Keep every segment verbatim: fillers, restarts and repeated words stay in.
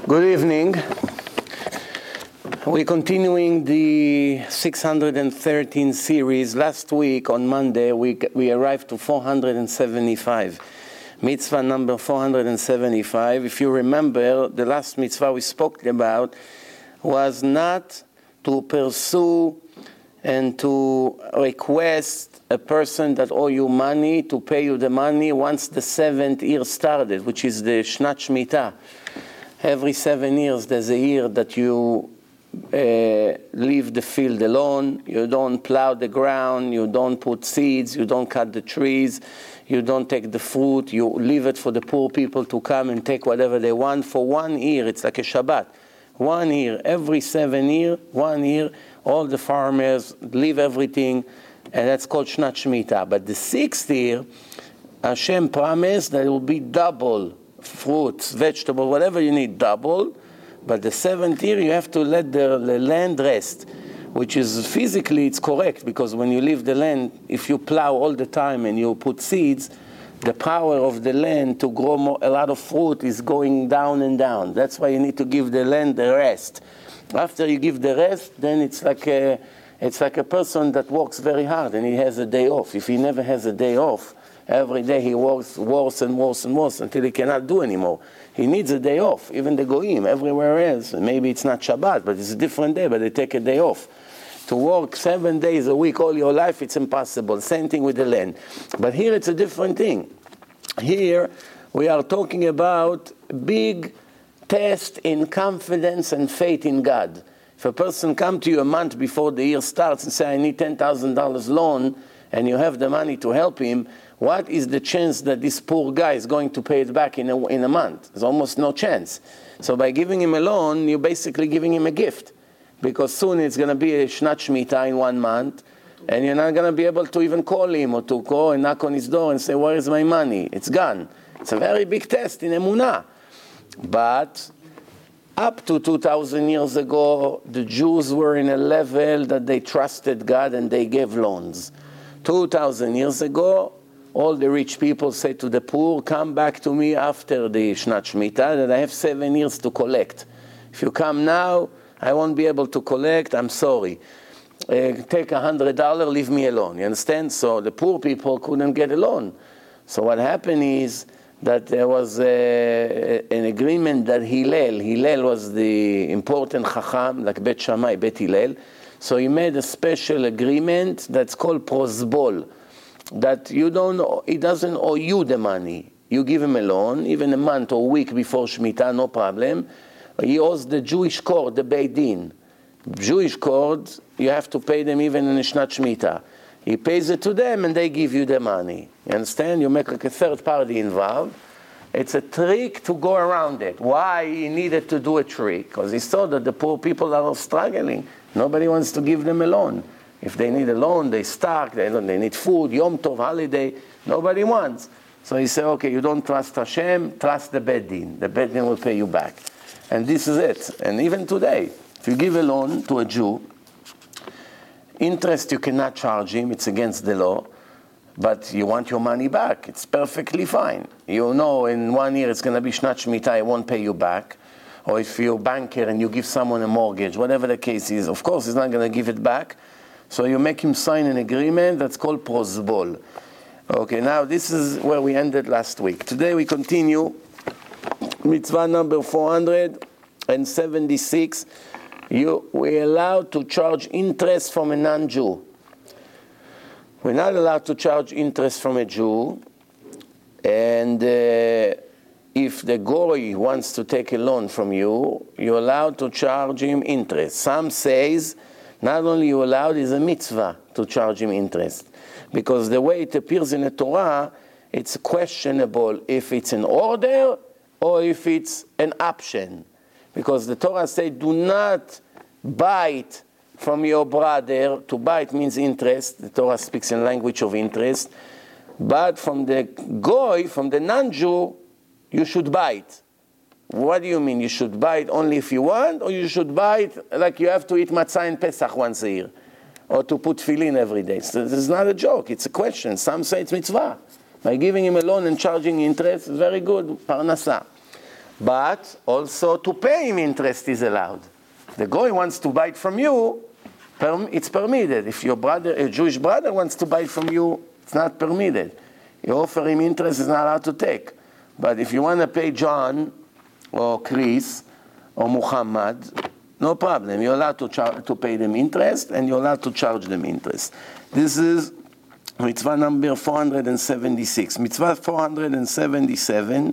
Good evening. We're continuing the six hundred thirteen series. Last week on Monday we, we arrived to four hundred seventy-five. Mitzvah number four hundred seventy-five. If you remember, the last mitzvah we spoke about was not to pursue and to request a person that owe you money to pay you the money once the seventh year started, which is the Shnat Shemitah. Every seven years there's a year that you uh, leave the field alone, you don't plow the ground, you don't put seeds, you don't cut the trees, you don't take the fruit, you leave it for the poor people to come and take whatever they want for one year. It's like a Shabbat. One year, every seven year, one year, all the farmers leave everything, and that's called Shnat Shemitah. But the sixth year, Hashem promised that it will be double. Fruits, vegetables, whatever you need, double. But the seventh year, you have to let the, the land rest, which is physically, it's correct, because when you leave the land, if you plow all the time and you put seeds, the power of the land to grow more, a lot of fruit is going down and down. That's why you need to give the land the rest. After you give the rest, then it's like a, it's like a person that works very hard and he has a day off. If he never has a day off, every day he works worse and worse and worse until he cannot do anymore. He needs a day off. Even the Goyim, everywhere else, maybe it's not Shabbat, but it's a different day, but they take a day off. To work seven days a week all your life, it's impossible. Same thing with the land. But here it's a different thing. Here we are talking about big test in confidence and faith in God. If a person comes to you a month before the year starts and say, I need ten thousand dollars loan, and you have the money to help him, what is the chance that this poor guy is going to pay it back in a, in a month? There's almost no chance. So by giving him a loan, you're basically giving him a gift. Because soon it's going to be a Shnat Shemitah in one month, and you're not going to be able to even call him or to go and knock on his door and say, where is my money? It's gone. It's a very big test in Emunah. But up to two thousand years ago, the Jews were in a level that they trusted God and they gave loans. two thousand years ago, all the rich people say to the poor, come back to me after the Shnat Shemitah, that I have seven years to collect. If you come now, I won't be able to collect, I'm sorry. Uh, take a hundred dollars, leave me alone. You understand? So the poor people couldn't get a loan. So what happened is that there was a, an agreement that Hillel, Hillel was the important Chacham, like Bet Shammai, Bet Hillel. So he made a special agreement that's called prosbol. That you don't, he doesn't owe you the money. You give him a loan, even a month or a week before Shemitah, no problem. He owes the Jewish court, the Beit Din. Jewish court, you have to pay them even in a Shnat Shemitah. He pays it to them and they give you the money. You understand? You make like a third party involved. It's a trick to go around it. Why he needed to do a trick? Because he saw that the poor people are struggling. Nobody wants to give them a loan. If they need a loan, they stark, they, they need food, Yom Tov, holiday, nobody wants. So he said, okay, you don't trust Hashem, trust the Beit Din. The Beit Din will pay you back. And this is it. And even today, if you give a loan to a Jew, interest you cannot charge him, it's against the law, but you want your money back, it's perfectly fine. You know in one year it's going to be Shnat Shemitah, I won't pay you back. Or if you're a banker and you give someone a mortgage, whatever the case is, of course he's not going to give it back. So you make him sign an agreement that's called prosbol. Okay, now this is where we ended last week. Today we continue mitzvah number four hundred seventy-six. You, we're allowed to charge interest from a non-Jew. We're not allowed to charge interest from a Jew. And uh, if the Goy wants to take a loan from you, you're allowed to charge him interest. Some says not only you allowed, it's a mitzvah to charge him interest. Because the way it appears in the Torah, it's questionable if it's an order or if it's an option. Because the Torah says, do not bite from your brother. To bite means interest. The Torah speaks in language of interest. But from the Goy, from the non-Jew, you should bite. What do you mean? You should buy it only if you want, or you should buy it like you have to eat matzah in Pesach once a year, or to put tefillin every day? So this is not a joke, it's a question. Some say it's mitzvah. By giving him a loan and charging interest, it's very good, parnasa. but also to pay him interest is allowed. The guy wants to buy it from you, it's permitted. If your brother, a Jewish brother wants to buy it from you, it's not permitted. You offer him interest, he's not allowed to take. But if you want to pay John or Chris or Muhammad, no problem. You're allowed to, char- to pay them interest, and you're allowed to charge them interest. This is mitzvah number four hundred seventy-six. Mitzvah four hundred seventy-seven.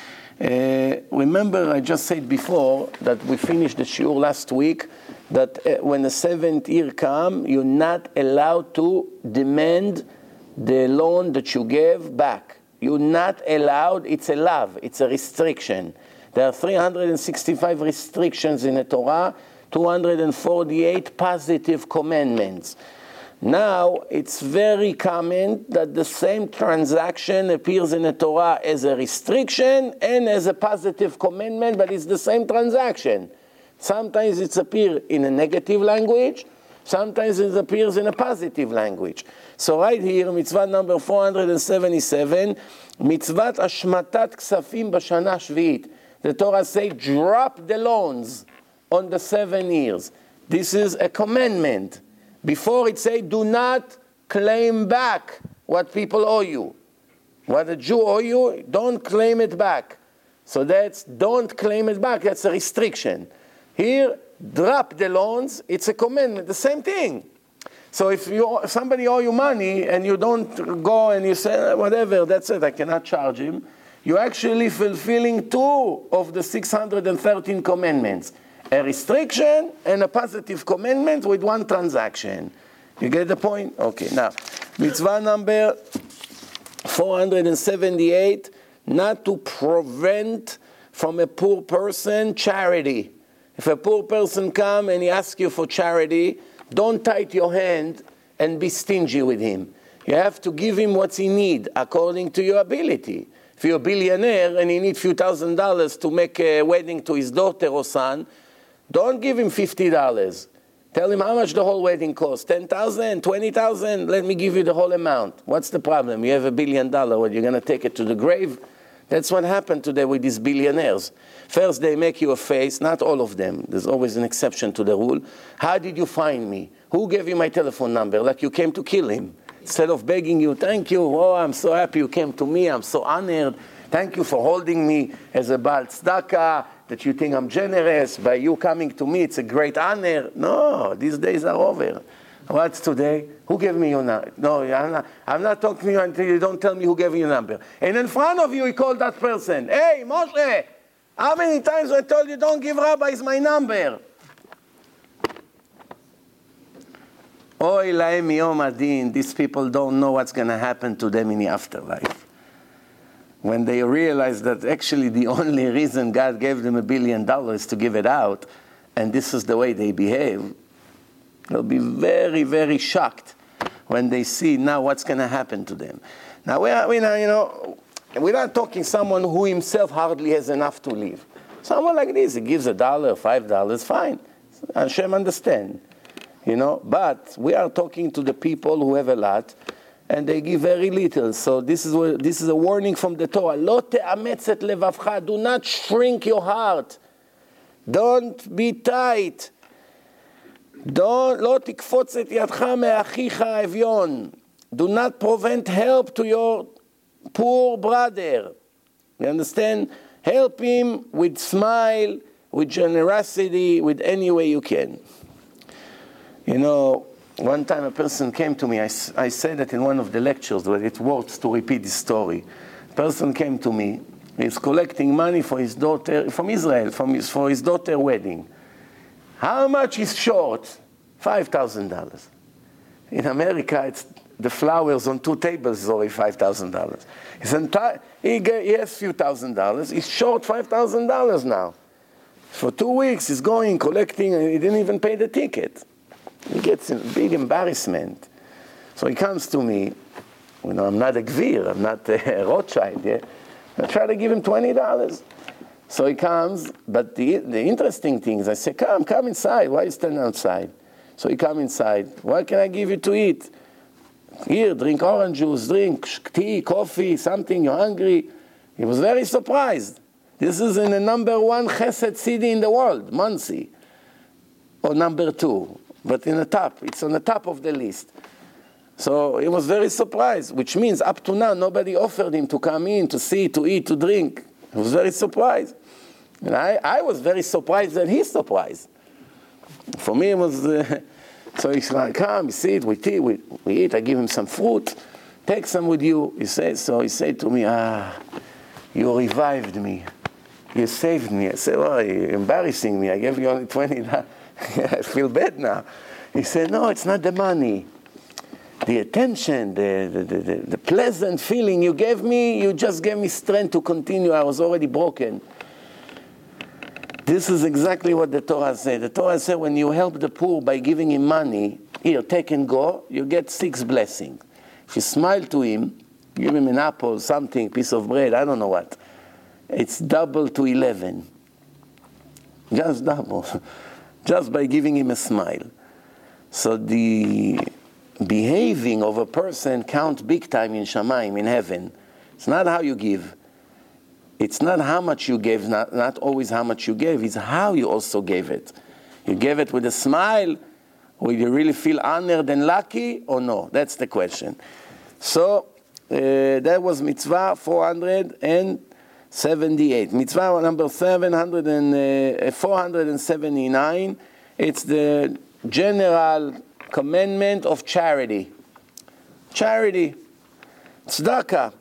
Uh, remember, I just said before that we finished the shiur last week, that uh, when the seventh year comes, you're not allowed to demand the loan that you gave back. You're not allowed. It's a law. It's a restriction. There are three hundred sixty-five restrictions in the Torah, two hundred forty-eight positive commandments. Now, it's very common that the same transaction appears in the Torah as a restriction and as a positive commandment, but it's the same transaction. Sometimes it appears in a negative language, sometimes it appears in a positive language. So right here, mitzvah number four hundred seventy-seven, mitzvat ashmatat ksafim b'shana shvi'it. The Torah says, drop the loans on the seven years. This is a commandment. Before it says, do not claim back what people owe you. What a Jew owe you, don't claim it back. So that's, don't claim it back, that's a restriction. Here, drop the loans, it's a commandment, the same thing. So if you, if somebody owe you money and you don't go and you say, whatever, that's it, I cannot charge him, you're actually fulfilling two of the six hundred thirteen commandments. A restriction and a positive commandment with one transaction. You get the point? Okay, now, mitzvah number four hundred seventy-eight, not to prevent from a poor person charity. If a poor person comes and he asks you for charity, don't tie your hand and be stingy with him. You have to give him what he needs according to your ability. If you're a billionaire and he needs a few thousand dollars to make a wedding to his daughter or son, don't give him fifty dollars. Tell him how much the whole wedding costs. ten thousand dollars, twenty thousand dollars, let me give you the whole amount. What's the problem? You have a billion dollars, what, you're going to take it to the grave? That's what happened today with these billionaires. First, they make you a face, not all of them. There's always an exception to the rule. How did you find me? Who gave you my telephone number? Like you came to kill him. Instead of begging you, thank you, oh, I'm so happy you came to me, I'm so honored. Thank you for holding me as a Baal Tzedakah, that you think I'm generous. By you coming to me, it's a great honor. No, these days are over. What's today? Who gave me your number? No, I'm not, I'm not talking to you until you don't tell me who gave you your number. And in front of you, he called that person. Hey, Moshe, how many times I told you don't give rabbis my number? Oy lahem yom adin. These people don't know what's going to happen to them in the afterlife. When they realize that actually the only reason God gave them a billion dollars to give it out, and this is the way they behave, they'll be very, very shocked when they see now what's going to happen to them. Now, we are, we are, you know, we're not talking someone who himself hardly has enough to live. Someone like this, he gives a dollar, five dollars, fine. Hashem understand, you know. But we are talking to the people who have a lot, and they give very little. So this is what, this is a warning from the Torah. Lo te'ametz et levavcha. Do not shrink your heart. Don't be tight. Don't lo tikfotz et yadcha me'achicha evyon. Do not prevent help to your poor brother. You understand? Help him with smile, with generosity, with any way you can. You know, one time a person came to me, I, I said that in one of the lectures, but it works to repeat this story. A person came to me, he's collecting money for his daughter, from Israel, from his, for his daughter's wedding. How much is short? five thousand dollars. In America, it's the flowers on two tables is only five thousand dollars. His entire, he, he has a few thousand dollars. He's short five thousand dollars now. For two weeks, he's going, collecting, and he didn't even pay the ticket. He gets a big embarrassment. So he comes to me. You know, I'm not a Gvir, I'm not a Rothschild. Yeah? I try to give him twenty dollars. So he comes, but the, the interesting thing is, I say, come, come inside. Why are you standing outside? So he comes inside. What can I give you to eat? Here, drink orange juice, drink tea, coffee, something, you're hungry. He was very surprised. This is in the number one chesed city in the world, Monsey. Or number two. But in the top, it's on the top of the list. So he was very surprised, which means up to now, nobody offered him to come in, to see, to eat, to drink. He was very surprised. And I, I was very surprised that he's surprised. For me, it was, uh, so he's like, come, we sit, we eat, we, we eat, I give him some fruit, take some with you. He said, so he said to me, ah, you revived me. You saved me. I said, oh, you're embarrassing me. I gave you only twenty dollars. I feel bad now. He said, no, it's not the money. The attention, the, the, the, the pleasant feeling you gave me, you just gave me strength to continue. I was already broken. This is exactly what the Torah said. The Torah said when you help the poor by giving him money, here, take and go, you get six blessings. If you smile to him, give him an apple, something, piece of bread, I don't know what, it's double to eleven. Just double. Just by giving him a smile. So the behaving of a person counts big time in Shamayim, in heaven. It's not how you give. It's not how much you gave, not, not always how much you gave, it's how you also gave it. You gave it with a smile, will you really feel honored and lucky, or no? That's the question. So, uh, that was mitzvah four hundred seventy-eight. Mitzvah number seven hundred and, uh, four hundred seventy-nine, it's the general commandment of charity. Charity. Tzedakah.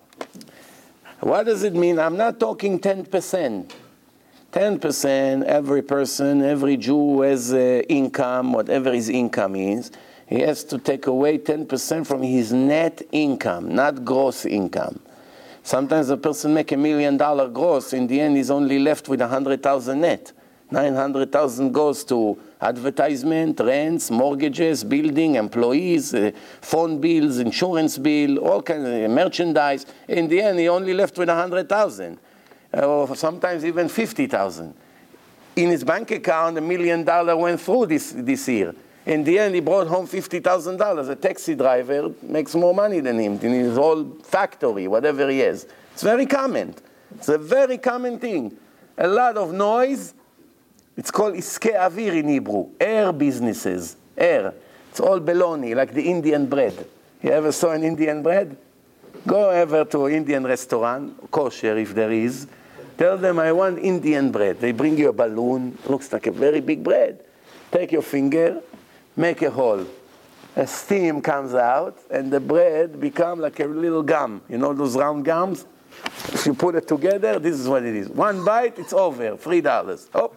What does it mean? I'm not talking ten percent. ten percent, every person, every Jew who has uh, income, whatever his income is, he has to take away ten percent from his net income, not gross income. Sometimes a person make a million dollar gross, in the end he's only left with one hundred thousand net. nine hundred thousand goes to advertisement, rents, mortgages, building, employees, uh, phone bills, insurance bill, all kinds of merchandise. In the end, he only left with one hundred thousand, uh, or sometimes even fifty thousand. In his bank account, a million dollar went through this, this year. In the end, he brought home fifty thousand dollars. A taxi driver makes more money than him in his whole factory, whatever he has. It's very common. It's a very common thing. A lot of noise. It's called iske avir in Hebrew, air businesses, air. It's all baloney, like the Indian bread. You ever saw an Indian bread? Go ever to an Indian restaurant, kosher if there is. Tell them, I want Indian bread. They bring you a balloon, looks like a very big bread. Take your finger, make a hole. A steam comes out, and the bread becomes like a little gum. You know those round gums? If you put it together, this is what it is. One bite, it's over, three dollars. Oh.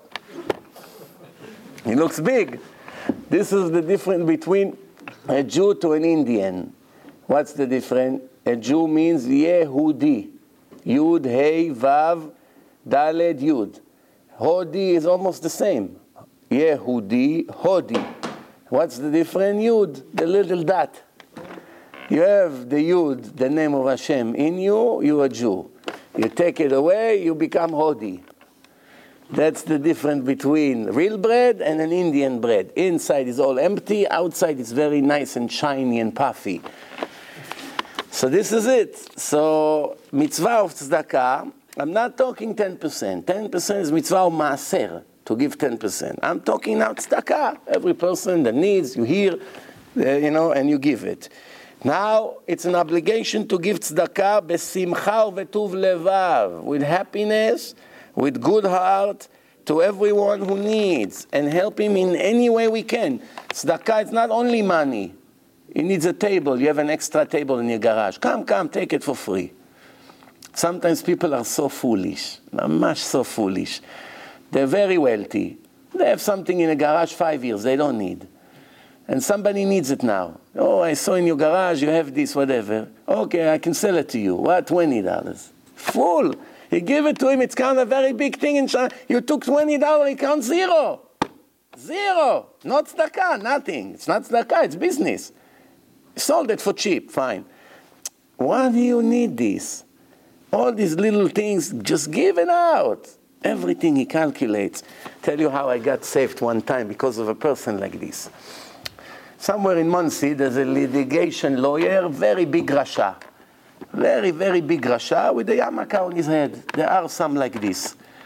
He looks big. This is the difference between a Jew to an Indian. What's the difference? A Jew means Yehudi. Yud, Hey, Vav, Daled, Yud. Hodi is almost the same. Yehudi, Hodi. What's the difference? Yud, the little dot. You have the Yud, the name of Hashem. In you, you're a Jew. You take it away, you become Hodi. That's the difference between real bread and an Indian bread. Inside is all empty, outside is very nice and shiny and puffy. So this is it. So mitzvah of tzedakah, I'm not talking ten percent. ten percent is mitzvah of maaser, to give ten percent. I'm talking now tzedakah. Every person that needs, you hear, uh, you know, and you give it. Now, it's an obligation to give tzedakah besimcha v'tuv levav, with happiness, with good heart, to everyone who needs, and help him in any way we can. Tzedakah is not only money. He needs a table. You have an extra table in your garage. Come, come, take it for free. Sometimes people are so foolish, much so foolish. They're very wealthy. They have something in a garage five years they don't need. And somebody needs it now. Oh, I saw in your garage you have this, whatever. Okay, I can sell it to you. What, twenty dollars? Fool! You give it to him, it's kind of a very big thing in China. You took twenty dollars, he counts zero. Zero. Not tzedakah, nothing. It's not tzedakah, it's business. You sold it for cheap, fine. Why do you need this? All these little things, just give it out. Everything he calculates. Tell you how I got saved one time because of a person like this. Somewhere in Monsey, there's a litigation lawyer, very big rasha. Very, very big rasha with a yarmulke on his head. There are some like this.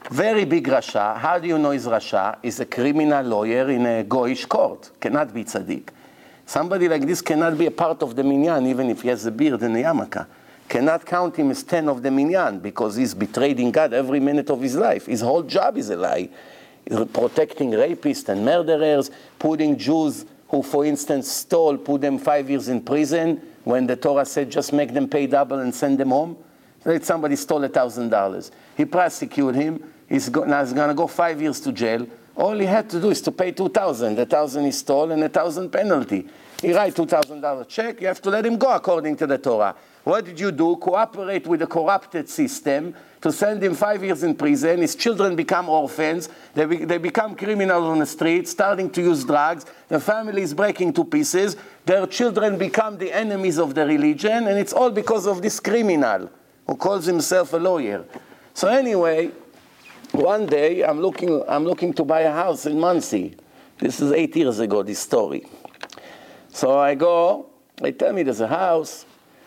Very big Rasha. How do you know he's Rasha? He's a criminal lawyer in a Goyish court. Cannot be tzaddik. Somebody like this cannot be a part of the minyan, even if he has a beard and a yarmulke. Cannot count him as ten of the minyan, because he's betraying God every minute of his life. His whole job is a lie. He's protecting rapists and murderers, putting Jews who, for instance, stole, put them five years in prison, when the Torah said just make them pay double and send them home. Like somebody stole a thousand dollars. He prosecuted him. He's go, now he's going to go five years to jail. All he had to do is to pay two thousand. The thousand he stole and a thousand penalty. He write two thousand dollar check. You have to let him go according to the Torah. What did you do? Cooperate with the corrupted system to send him five years in prison. His children become orphans. They, be, they become criminals on the street, starting to use drugs. The family is breaking to pieces. Their children become the enemies of the religion, and it's all because of this criminal who calls himself a lawyer. So anyway, one day I'm looking, I'm looking to buy a house in Monsey. This is eight years ago, this story. So I go, they tell me there's a house.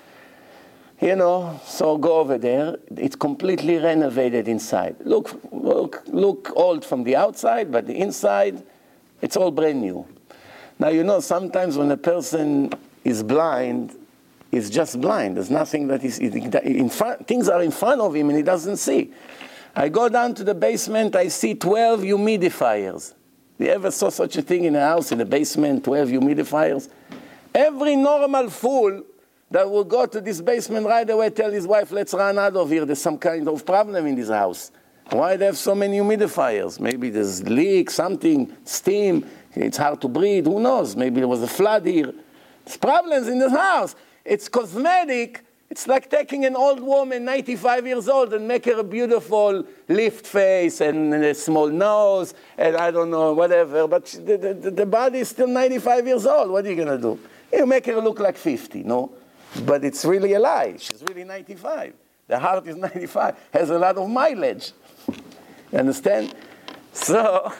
You know, so go over there. It's completely renovated inside. Look, look, look old from the outside, but the inside, it's all brand new. Now, you know, sometimes when a person is blind, he's just blind. There's nothing that is in front. Things are in front of him, and he doesn't see. I go down to the basement. I see twelve humidifiers. You ever saw such a thing in a house in the basement? twelve humidifiers. Every normal fool that will go to this basement right away, tell his wife, let's run out of here. There's some kind of problem in this house. Why they have so many humidifiers? Maybe there's leak, something, steam. It's hard to breathe. Who knows? Maybe there was a flood here. There's problems in this house. It's cosmetic. It's like taking an old woman, ninety-five years old, and make her a beautiful lift face and a small nose, and I don't know, whatever. But the, the, the body is still ninety-five years old. What are you going to do? You make her look like fifty, no? But it's really a lie. She's really ninety-five. The heart is ninety-five, has a lot of mileage. You understand? So,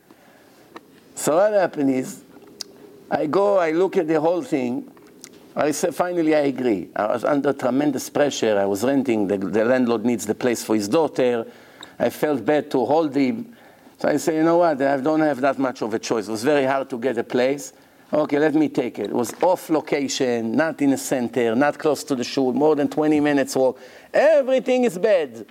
so what happened is, I go, I look at the whole thing. I said, finally, I agree. I was under tremendous pressure. I was renting. The, the landlord needs the place for his daughter. I felt bad to hold him. So I said, you know what? I don't have that much of a choice. It was very hard to get a place. Okay, let me take it. It was off location, not in the center, not close to the shul, more than twenty minutes walk. Everything is bad.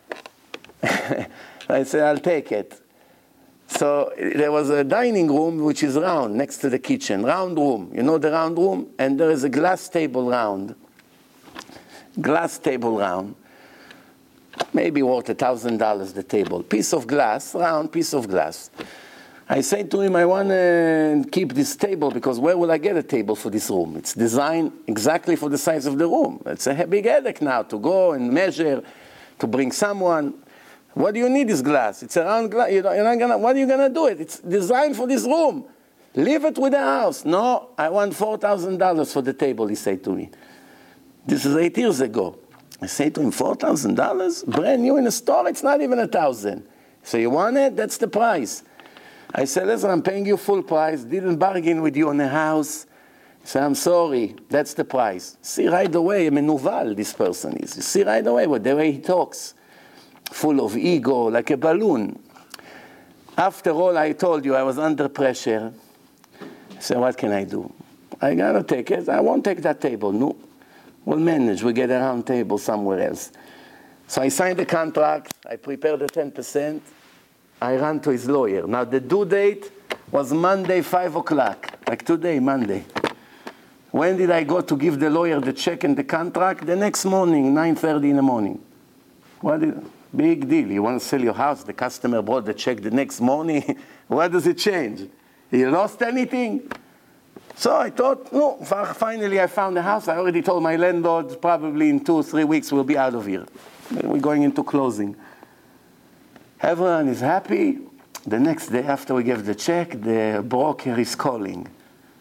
I said, I'll take it. So there was a dining room which is round, next to the kitchen, round room. You know the round room? And there is a glass table round. Glass table round. Maybe worth a thousand dollars the table. Piece of glass, round piece of glass. I say to him, I want to keep this table, because where will I get a table for this room? It's designed exactly for the size of the room. It's a big headache now to go and measure, to bring someone. What do you need this glass? It's a round glass. You're not gonna, what are you going to do it? It's designed for this room. Leave it with the house. No, I want four thousand dollars for the table, he said to me. This is eight years ago. I say to him, four thousand dollars? Brand new in a store? It's not even a thousand. So you want it? That's the price. I said, listen, I'm paying you full price. Didn't bargain with you on the house. I said, I'm sorry. That's the price. See right away, menuval this person is. You see right away with the way he talks. Full of ego, like a balloon. After all I told you, I was under pressure. I said, what can I do? I got to take it. I won't take that table. No. We'll manage. We'll get a round table somewhere else. So I signed the contract. I prepared the ten percent. I ran to his lawyer. Now, the due date was Monday, five o'clock, like today, Monday. When did I go to give the lawyer the check and the contract? The next morning, nine thirty in the morning. What is, big deal. You want to sell your house, the customer brought the check the next morning. What does it change? You lost anything? So I thought, no, finally I found a house. I already told my landlord, probably in two or three weeks we'll be out of here. We're going into closing. Everyone is happy. The next day after we gave the check, the broker is calling.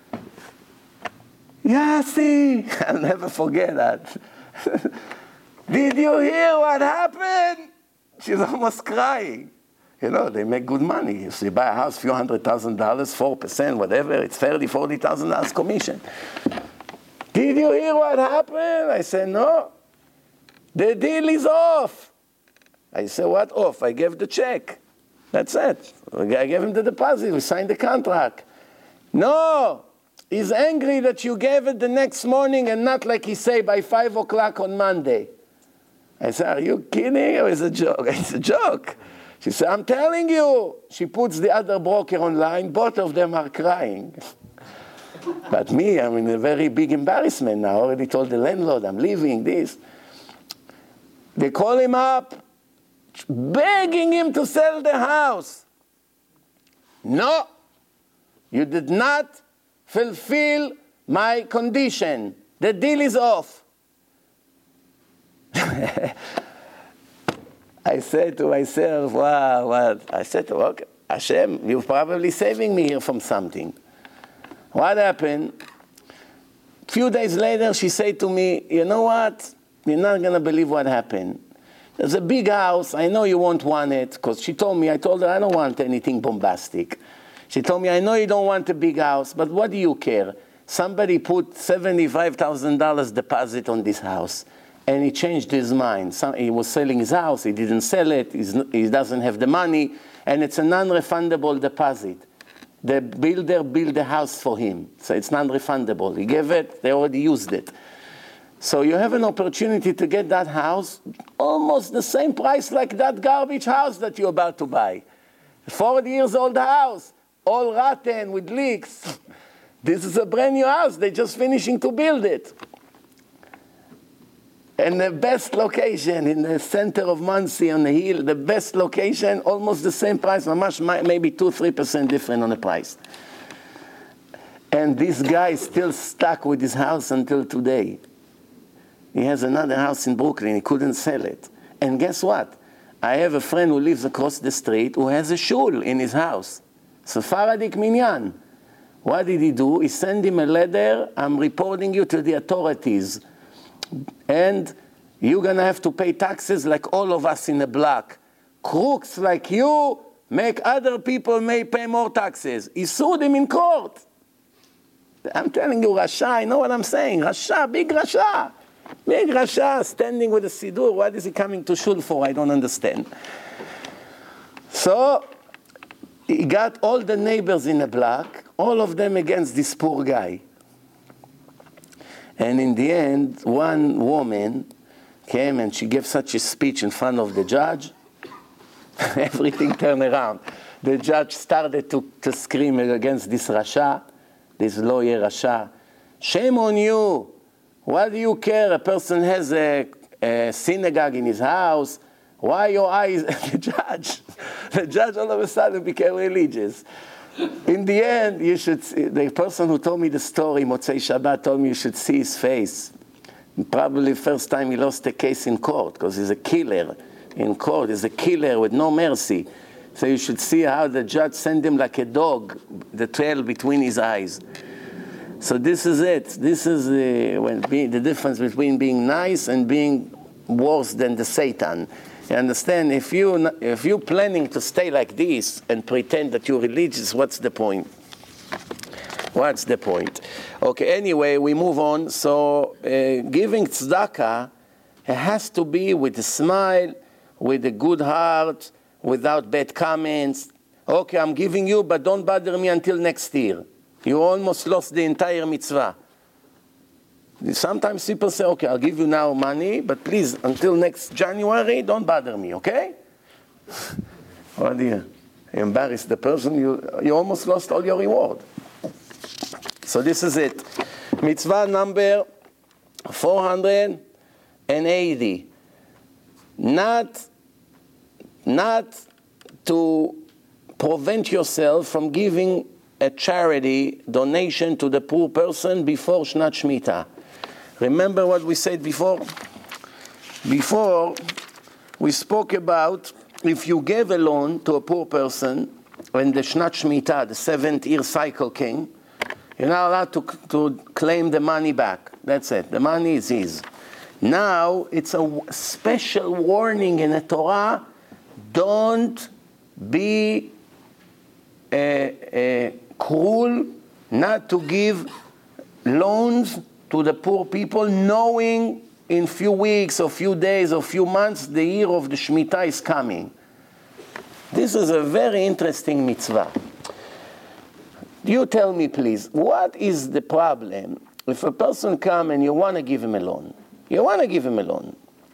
Yassi, I'll never forget that. Did you hear what happened? She's almost crying. You know, they make good money. If you buy a house, a few hundred thousand dollars, four percent, whatever, it's thirty thousand dollars, forty thousand dollars commission. Did you hear what happened? I said, no. The deal is off. I said, what off? I gave the check. That's it. I gave him the deposit. We signed the contract. No, he's angry that you gave it the next morning and not like he say by five o'clock on Monday. I said, are you kidding or is it a joke? It's a joke. She said, I'm telling you. She puts the other broker online. Both of them are crying. But me, I'm in a very big embarrassment now. I already told the landlord I'm leaving this. They call him up, begging him to sell the house. No, you did not fulfill my condition. The deal is off. I said to myself, wow, what? I said, okay, Hashem, you're probably saving me here from something. What happened? A few days later, she said to me, you know what? You're not going to believe what happened. There's a big house. I know you won't want it, because she told me, I told her I don't want anything bombastic. She told me, I know you don't want a big house, but what do you care? Somebody put seventy-five thousand dollars deposit on this house, and he changed his mind. Some, he was selling his house, he didn't sell it, he's, he doesn't have the money, and it's a non-refundable deposit. The builder built the house for him, so it's non-refundable. He gave it, they already used it. So you have an opportunity to get that house almost the same price like that garbage house that you're about to buy. forty years old house, all rotten with leaks. This is a brand new house, they're just finishing to build it. And the best location in the center of Monsey on the hill, the best location, almost the same price, maybe two, three percent different on the price. And this guy is still stuck with his house until today. He has another house in Brooklyn, he couldn't sell it. And guess what? I have a friend who lives across the street who has a shul in his house. Sephardic minyan. What did he do? He sent him a letter, I'm reporting you to the authorities. And you're going to have to pay taxes like all of us in the block. Crooks like you make other people may pay more taxes. He sued him in court. I'm telling you, Rasha, I know what I'm saying. Rasha, big Rasha. Big Rasha, standing with a Siddur. What is he coming to shul for? I don't understand. So, he got all the neighbors in the block, all of them against this poor guy. And in the end, one woman came and she gave such a speech in front of the judge. Everything turned around. The judge started to, to scream against this Rasha, this lawyer Rasha. Shame on you. What do you care? A person has a, a synagogue in his house. Why your eyes? The judge, the judge all of a sudden became religious. In the end, you should see, the person who told me the story, Motzei Shabbat, told me you should see his face. Probably first time he lost a case in court, because he's a killer in court. He's a killer with no mercy. So you should see how the judge sent him like a dog, the tail between his eyes. So this is it. This is the, when being, the difference between being nice and being worse than the Satan. You understand? If, you, if you're planning to stay like this and pretend that you're religious, what's the point? What's the point? Okay, anyway, we move on. So uh, giving tzedakah, it has to be with a smile, with a good heart, without bad comments. Okay, I'm giving you, but don't bother me until next year. You almost lost the entire mitzvah. Sometimes people say, okay, I'll give you now money, but please, until next January, don't bother me, okay? Oh dear, you embarrassed the person, you, you almost lost all your reward. So this is it. Mitzvah number four hundred eighty. Not, not to prevent yourself from giving a charity donation to the poor person before Shnat Shemitah. Remember what we said before? Before, we spoke about if you gave a loan to a poor person when the Shnat Shemitah, the seventh year cycle came, you're not allowed to, to claim the money back. That's it. The money is his. Now, it's a special warning in the Torah, don't be uh, uh, cruel not to give loans to the poor people, knowing in few weeks or few days or few months, the year of the Shemitah is coming. This is a very interesting mitzvah. You tell me, please, what is the problem if a person come and you want to give him a loan? You want to give him a loan.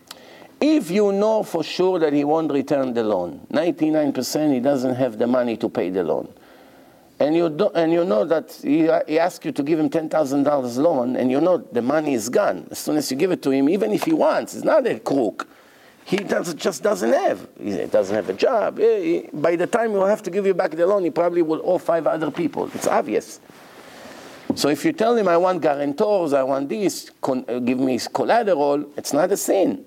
If you know for sure that he won't return the loan, ninety-nine percent he doesn't have the money to pay the loan, and you, do, and you know that he, he asks you to give him ten thousand dollars loan, and you know the money is gone. As soon as you give it to him, even if he wants, it's not a crook. He does, just doesn't have. He doesn't have a job. He, by the time he'll have to give you back the loan, he probably will owe five other people. It's obvious. So if you tell him, I want guarantors, I want this, con- give me collateral, it's not a sin.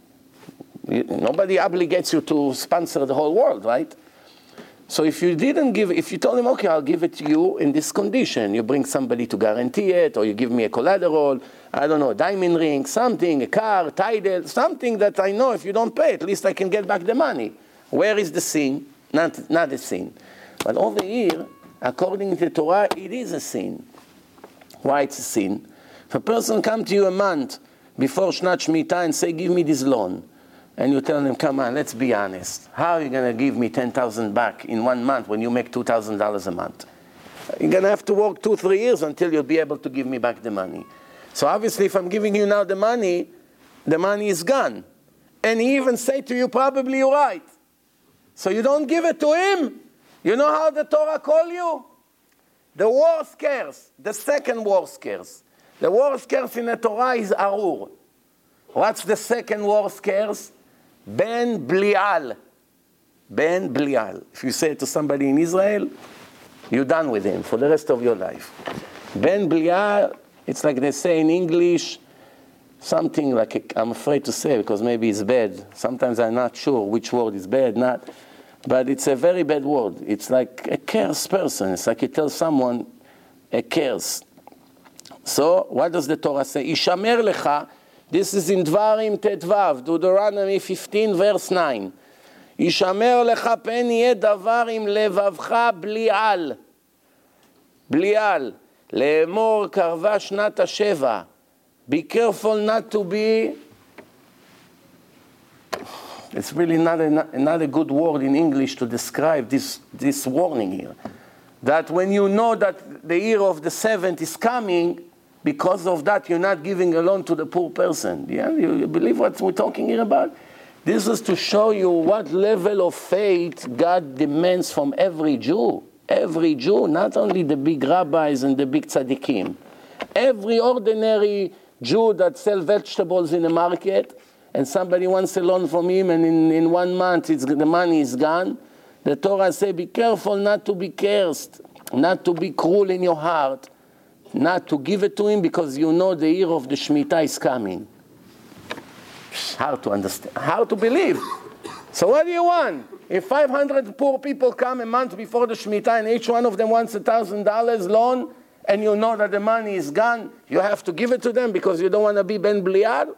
You, nobody obligates you to sponsor the whole world, right? So if you didn't give, if you told him, okay, I'll give it to you in this condition, you bring somebody to guarantee it, or you give me a collateral, I don't know, a diamond ring, something, a car, title, something that I know if you don't pay, at least I can get back the money. Where is the sin? Not, not a sin. But over here, according to the Torah, it is a sin. Why it's a sin? If a person comes to you a month before Shnat Shemitah and say, give me this loan, and you tell them, come on, let's be honest. How are you going to give me ten thousand dollars back in one month when you make two thousand dollars a month? You're going to have to work two, three years until you'll be able to give me back the money. So obviously, if I'm giving you now the money, the money is gone. And he even say to you, probably you're right. So you don't give it to him. You know how the Torah call you? The worst curse, the second worst curse. The worst curse in the Torah is arur. What's the second worst curse? Ben Blial. Ben Blial. If you say it to somebody in Israel, you're done with him for the rest of your life. Ben Blial, it's like they say in English, something like, a, I'm afraid to say because maybe it's bad. Sometimes I'm not sure which word is bad, not. But it's a very bad word. It's like a cursed person. It's like you tell someone a curse. So what does the Torah say? Ishamer lecha. This is in Dvarim Tetvav, Deuteronomy fifteen, verse nine. Ishamer lecha pen yeh davar im levavcha blial. Blial. Le'emor karva shnat hasheva. Be careful not to be... It's really not a, not a good word in English to describe this, this warning here. That when you know that the year of the seventh is coming, because of that, you're not giving a loan to the poor person. Yeah? You, you believe what we're talking here about? This is to show you what level of faith God demands from every Jew. Every Jew, not only the big rabbis and the big tzaddikim. Every ordinary Jew that sells vegetables in the market, and somebody wants a loan from him, and in, in one month it's, the money is gone. The Torah says, be careful not to be cursed, not to be cruel in your heart, not to give it to him because you know the year of the Shemitah is coming. How to understand? How to believe? So what do you want? If five hundred poor people come a month before the Shemitah and each one of them wants a one thousand dollars loan, and you know that the money is gone, you have to give it to them because you don't want to be Ben Bliad?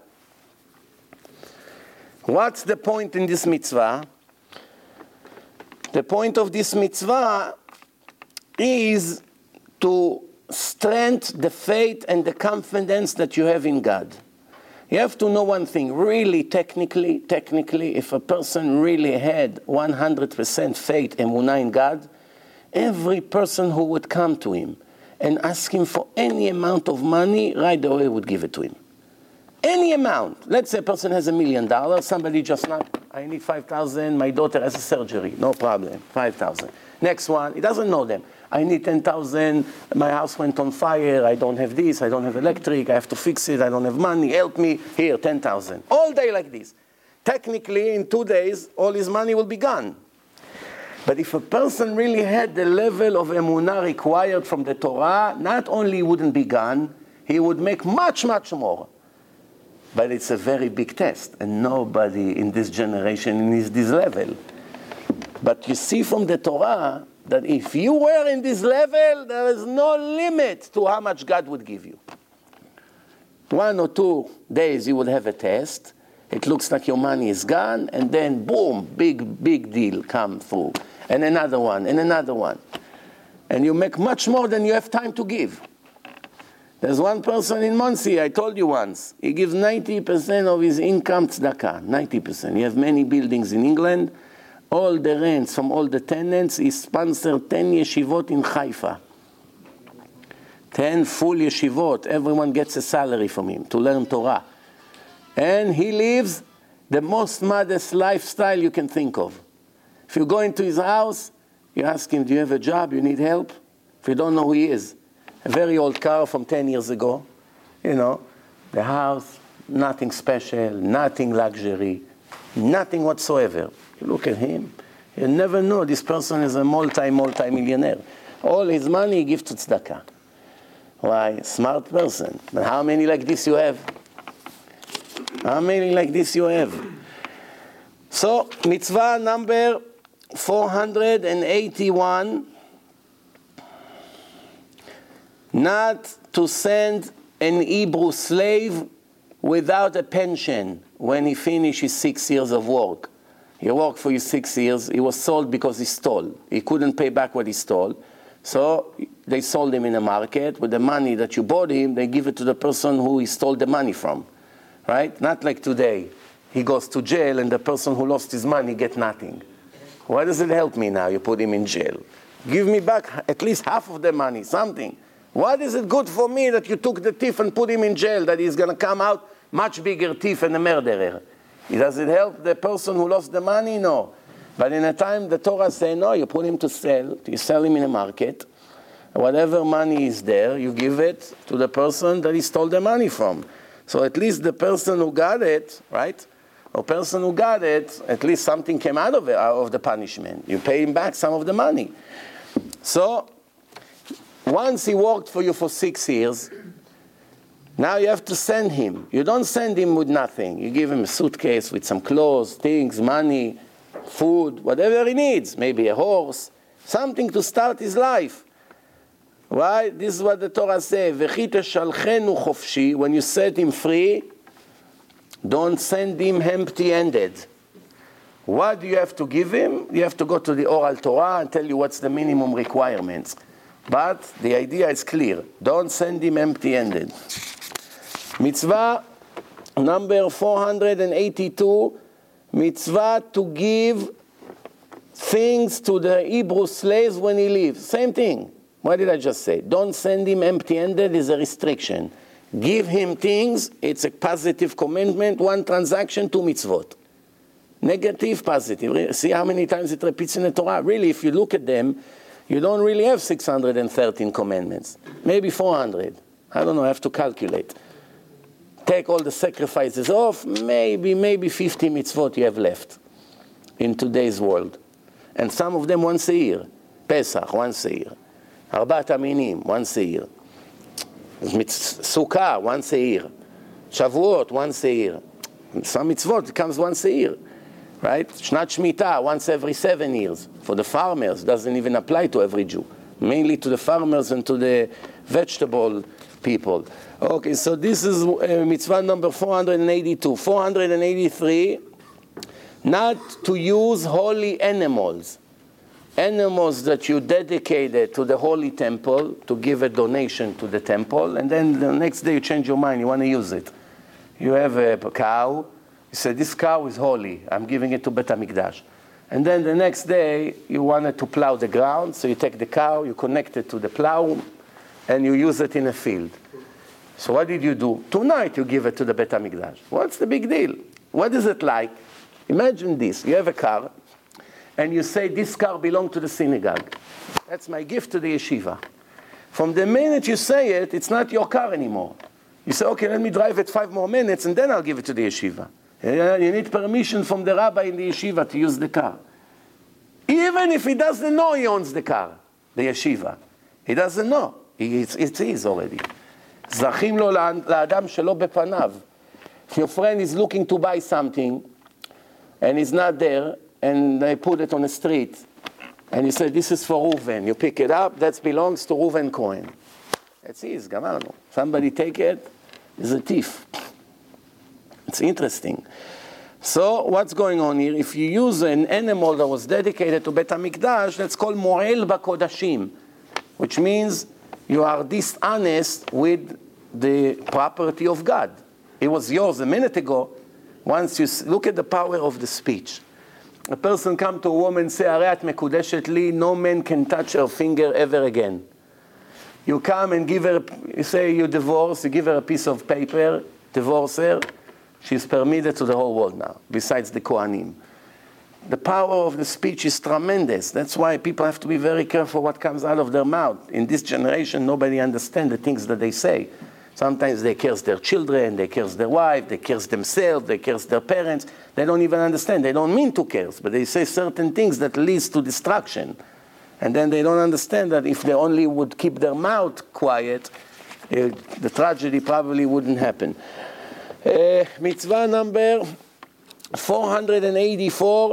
What's the point in this mitzvah? The point of this mitzvah is to strengthen the faith and the confidence that you have in God. You have to know one thing, really technically, technically, if a person really had one hundred percent faith and emunah in God, every person who would come to him and ask him for any amount of money, right away would give it to him. Any amount. Let's say a person has a million dollars, somebody just not, I need five thousand, my daughter has a surgery, no problem, five thousand. Next one, he doesn't know them. I need ten thousand, my house went on fire, I don't have this, I don't have electric, I have to fix it, I don't have money, help me, here, ten thousand. All day like this. Technically, in two days, all his money will be gone. But if a person really had the level of emunah required from the Torah, not only wouldn't be gone, he would make much, much more. But it's a very big test, and nobody in this generation is this level. But you see from the Torah that if you were in this level, there is no limit to how much God would give you. One or two days you would have a test. It looks like your money is gone, and then boom, big, big deal come through. And another one, and another one. And you make much more than you have time to give. There's one person in Monsey, I told you once, he gives ninety percent of his income tzedakah, ninety percent. He has many buildings in England. All the rents from all the tenants, he sponsored ten yeshivot in Haifa. ten full yeshivot. Everyone gets a salary from him to learn Torah. And he lives the most modest lifestyle you can think of. If you go into his house, you ask him, do you have a job? You need help? If you don't know who he is. A very old car from ten years ago. You know, the house, nothing special, nothing luxury, nothing whatsoever. You look at him, you never know this person is a multi, multi-millionaire. All his money he gives to tzedakah. Why? Smart person. But how many like this you have? How many like this you have? So, mitzvah number four hundred eighty-one, not to send an Hebrew slave without a pension when he finishes six years of work. He worked for you six years. He was sold because he stole. He couldn't pay back what he stole. So they sold him in the market. With the money that you bought him, they give it to the person who he stole the money from. Right? Not like today. He goes to jail and the person who lost his money gets nothing. Why does it help me now? You put him in jail. Give me back at least half of the money, something. What is it good for me that you took the thief and put him in jail, that he's going to come out much bigger thief and a murderer? Does it help the person who lost the money? No. But in a time the Torah says, no, you put him to sell, you sell him in a market. Whatever money is there, you give it to the person that he stole the money from. So at least the person who got it, right? Or person who got it, at least something came out of it, out of the punishment. You pay him back some of the money. So once he worked for you for six years, now you have to send him. You don't send him with nothing. You give him a suitcase with some clothes, things, money, food, whatever he needs. Maybe a horse, something to start his life. Right? This is what the Torah says. V'chi teshalchenu chofshi. When you set him free, don't send him empty-handed. What do you have to give him? You have to go to the oral Torah and tell you what's the minimum requirements. But the idea is clear. Don't send him empty-handed. Mitzvah number four hundred eighty-two, mitzvah to give things to the Hebrew slaves when he leaves. Same thing. What did I just say? Don't send him empty-handed is a restriction. Give him things, it's a positive commandment, one transaction, two mitzvot. Negative, positive. See how many times it repeats in the Torah? Really, if you look at them, you don't really have six hundred thirteen commandments. Maybe four hundred. I don't know, I have to calculate. Take all the sacrifices off, maybe, maybe fifty mitzvot you have left in today's world. And some of them once a year. Pesach, once a year. Arbat Aminim, once a year. Sukkah, once a year. Shavuot, once a year. Some mitzvot comes once a year. Right? Shnat Shemitah, once every seven years. For the farmers, doesn't even apply to every Jew. Mainly to the farmers and to the vegetable people. Okay, so this is uh, mitzvah number four hundred eighty-two. four hundred eighty-three, not to use holy animals. Animals that you dedicated to the holy temple, to give a donation to the temple, and then the next day you change your mind, you want to use it. You have a cow, you say, this cow is holy, I'm giving it to Bet HaMikdash. And then the next day, you wanted to plow the ground, so you take the cow, you connect it to the plow, and you use it in a field. So what did you do? Tonight you give it to the Bet HaMikdash. What's the big deal? What is it like? Imagine this, you have a car, and you say, this car belongs to the synagogue. That's my gift to the yeshiva. From the minute you say it, it's not your car anymore. You say, okay, let me drive it five more minutes, and then I'll give it to the yeshiva. You need permission from the rabbi in the yeshiva to use the car. Even if he doesn't know he owns the car, the yeshiva. He doesn't know. It's, it's his already. זכים לו לאדם שלא בפניו. Your friend is looking to buy something, and he's not there, and they put it on the street, and you say, this is for Reuven. You pick it up, that belongs to Reuven Cohen. That's his, גמרנו. Somebody take it, is a thief. It's interesting. So what's going on here? If you use an animal that was dedicated to Bet HaMikdash, that's called Moel BaKodashim, which means you are dishonest with the property of God. It was yours a minute ago. Once you look at the power of the speech. A person come to a woman and say, "Arei at mekudeshet li," no man can touch her finger ever again. You come and give her, you say you divorce, you give her a piece of paper, divorce her, she's permitted to the whole world now, besides the Kohanim. The power of the speech is tremendous. That's why people have to be very careful what comes out of their mouth. In this generation, nobody understands the things that they say. Sometimes they curse their children, they curse their wife, they curse themselves, they curse their parents. They don't even understand. They don't mean to curse, but they say certain things that leads to destruction. And then they don't understand that if they only would keep their mouth quiet, uh, the tragedy probably wouldn't happen. Uh, mitzvah number four hundred eighty-four,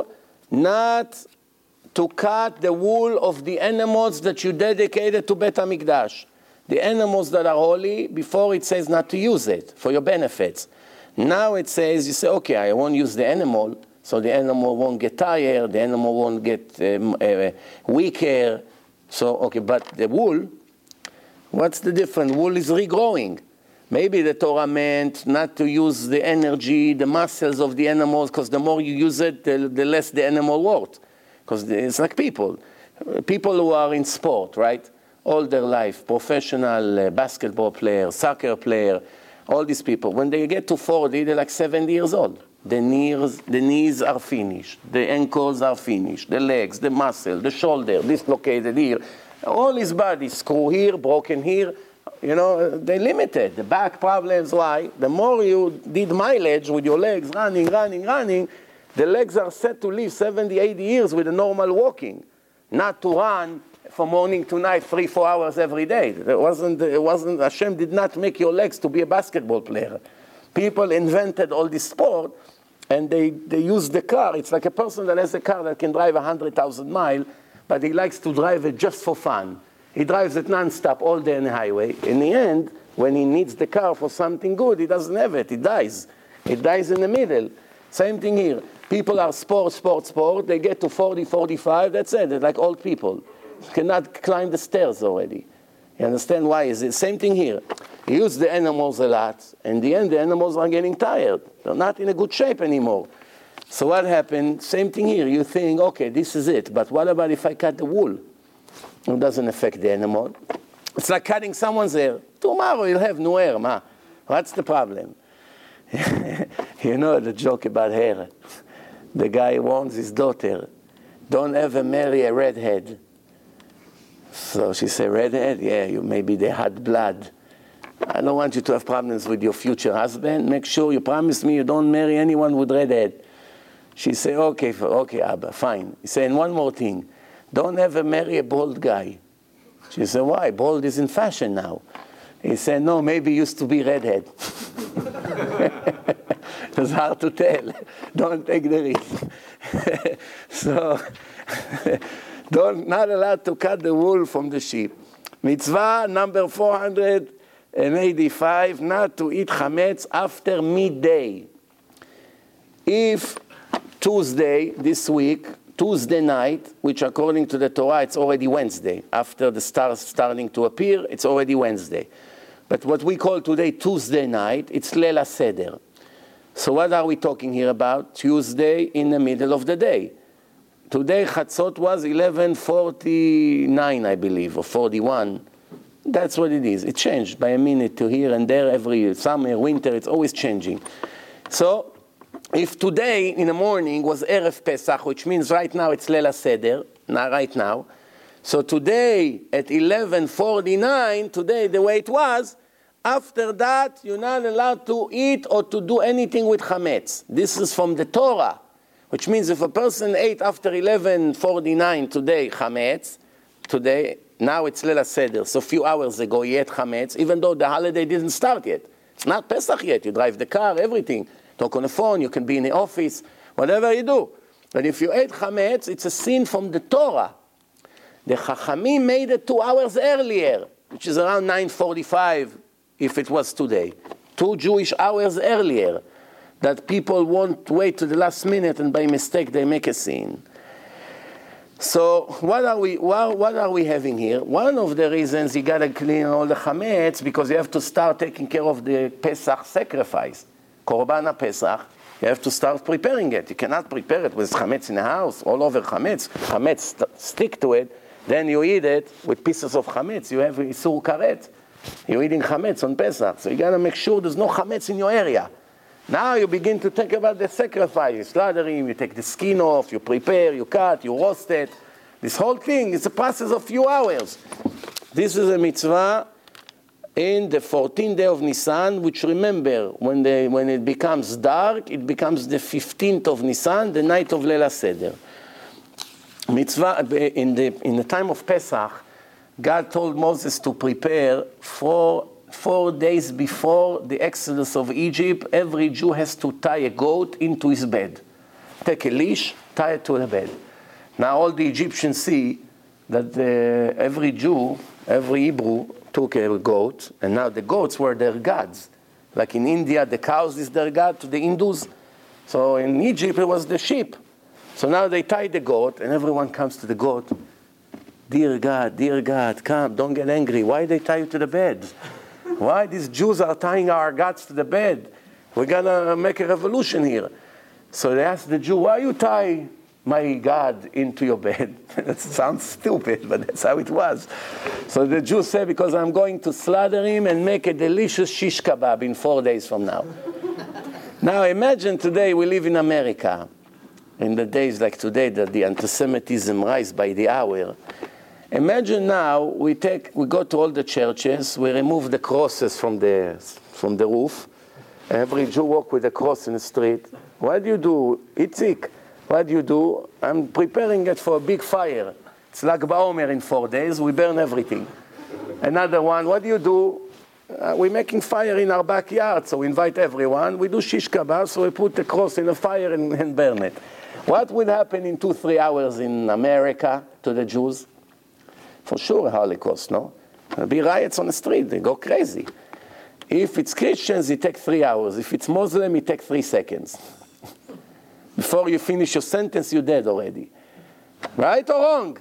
not to cut the wool of the animals that you dedicated to Bet HaMikdash. The animals that are holy, before it says not to use it for your benefits. Now it says, you say, okay, I won't use the animal, so the animal won't get tired, the animal won't get um, uh, weaker. So, okay, but the wool, what's the difference? Wool is regrowing. Maybe the Torah meant not to use the energy, the muscles of the animals, because the more you use it, the, the less the animal worth. Because it's like people. People who are in sport, right? All their life, professional uh, basketball player, soccer player, all these people. When they get to forty, they're like seventy years old. The knees, the knees are finished. The ankles are finished. The legs, the muscle, the shoulder, dislocated here. All his body, screw here, broken here. You know, they're limited. The back problems, why? The more you did mileage with your legs, running, running, running, the legs are set to live seventy, eighty years with a normal walking. Not to run from morning to night, three, four hours every day. It wasn't, it wasn't, Hashem did not make your legs to be a basketball player. People invented all this sport, and they, they use the car. It's like a person that has a car that can drive one hundred thousand miles, but he likes to drive it just for fun. He drives it non-stop all day on the highway. In the end, when he needs the car for something good, he doesn't have it. He dies. He dies in the middle. Same thing here. People are sport, sport, sport. They get to forty, forty-five. That's it. They're like old people. Cannot climb the stairs already. You understand why? Is it same thing here? You use the animals a lot. In the end, the animals are getting tired. They're not in a good shape anymore. So what happened? Same thing here. You think, okay, this is it. But what about if I cut the wool? It doesn't affect the animal. It's like cutting someone's hair. Tomorrow you'll have new hair, ma. What's the problem? You know the joke about hair. The guy warns his daughter, don't ever marry a redhead. So she said, redhead? Yeah, you maybe they had blood. I don't want you to have problems with your future husband. Make sure you promise me you don't marry anyone with redhead. She said, okay, okay, Abba, fine. He said, and one more thing. Don't ever marry a bald guy. She said, why? Bald is in fashion now. He said, no, maybe used to be redhead. It's hard to tell. Don't take the risk. So, don't, not allowed to cut the wool from the sheep. Mitzvah number four hundred eighty-five, not to eat chametz after midday. If Tuesday, this week, Tuesday night, which according to the Torah, it's already Wednesday. After the stars starting to appear, it's already Wednesday. But what we call today Tuesday night, it's Leil HaSeder. So what are we talking here about? Tuesday in the middle of the day. Today Chatzot was eleven forty-nine, I believe, or forty-one. That's what it is. It changed by a minute to here and there every year. Summer, winter, it's always changing. So if today in the morning was Erev Pesach, which means right now it's Leil HaSeder, not right now. So today at eleven forty-nine, today the way it was, after that you're not allowed to eat or to do anything with chametz. This is from the Torah, which means if a person ate after eleven forty-nine today chametz, today, now it's Leil HaSeder, so a few hours ago he ate chametz, even though the holiday didn't start yet. It's not Pesach yet. You drive the car, everything. Talk on the phone, you can be in the office, whatever you do. But if you ate chametz, it's a sin from the Torah. The Chachamim made it two hours earlier, which is around nine forty-five, if it was today. Two Jewish hours earlier, that people won't wait to the last minute and by mistake they make a sin. So what are we what, what are we having here? One of the reasons you gotta clean all the chametz because you have to start taking care of the Pesach sacrifice, Korban Pesach. You have to start preparing it. You cannot prepare it with chametz in the house, all over chametz. Chametz st- stick to it. Then you eat it with pieces of chametz. You have isur karet. You're eating chametz on Pesach, so you gotta make sure there's no chametz in your area. Now you begin to think about the sacrifice. You slaughter him, you take the skin off, you prepare, you cut, you roast it. This whole thing is a process of few hours. This is a mitzvah in the fourteenth day of Nisan, which remember, when, the, when it becomes dark, it becomes the fifteenth of Nisan, the night of Leil HaSeder. Mitzvah, in the, in the time of Pesach, God told Moses to prepare for Four days before the exodus of Egypt, every Jew has to tie a goat into his bed. Take a leash, tie it to the bed. Now all the Egyptians see that the, every Jew, every Hebrew took a goat, and now the goats were their gods. Like in India, the cows is their god to the Hindus. So in Egypt, it was the sheep. So now they tie the goat, and everyone comes to the goat. Dear God, dear God, come, don't get angry. Why they tie you to the bed? Why these Jews are tying our gods to the bed? We're going to make a revolution here. So they asked the Jew, why you tie my God into your bed? That sounds stupid, but that's how it was. So the Jew said, because I'm going to slaughter him and make a delicious shish kebab in four days from now. Now imagine today we live in America. In the days like today that the anti-Semitism rise by the hour. Imagine now we take, we go to all the churches, we remove the crosses from the from the roof. Every Jew walk with a cross in the street. What do you do? Itzik, what do you do? I'm preparing it for a big fire. It's like Baomer in four days, we burn everything. Another one, what do you do? Uh, we're making fire in our backyard, so we invite everyone. We do shish kebab, so we put the cross in the fire and, and burn it. What would happen in two, three hours in America to the Jews? For sure, Holocaust, no? There'll be riots on the street, they go crazy. If it's Christians, it takes three hours. If it's Muslim, it takes three seconds. Before you finish your sentence, you're dead already. Right or wrong?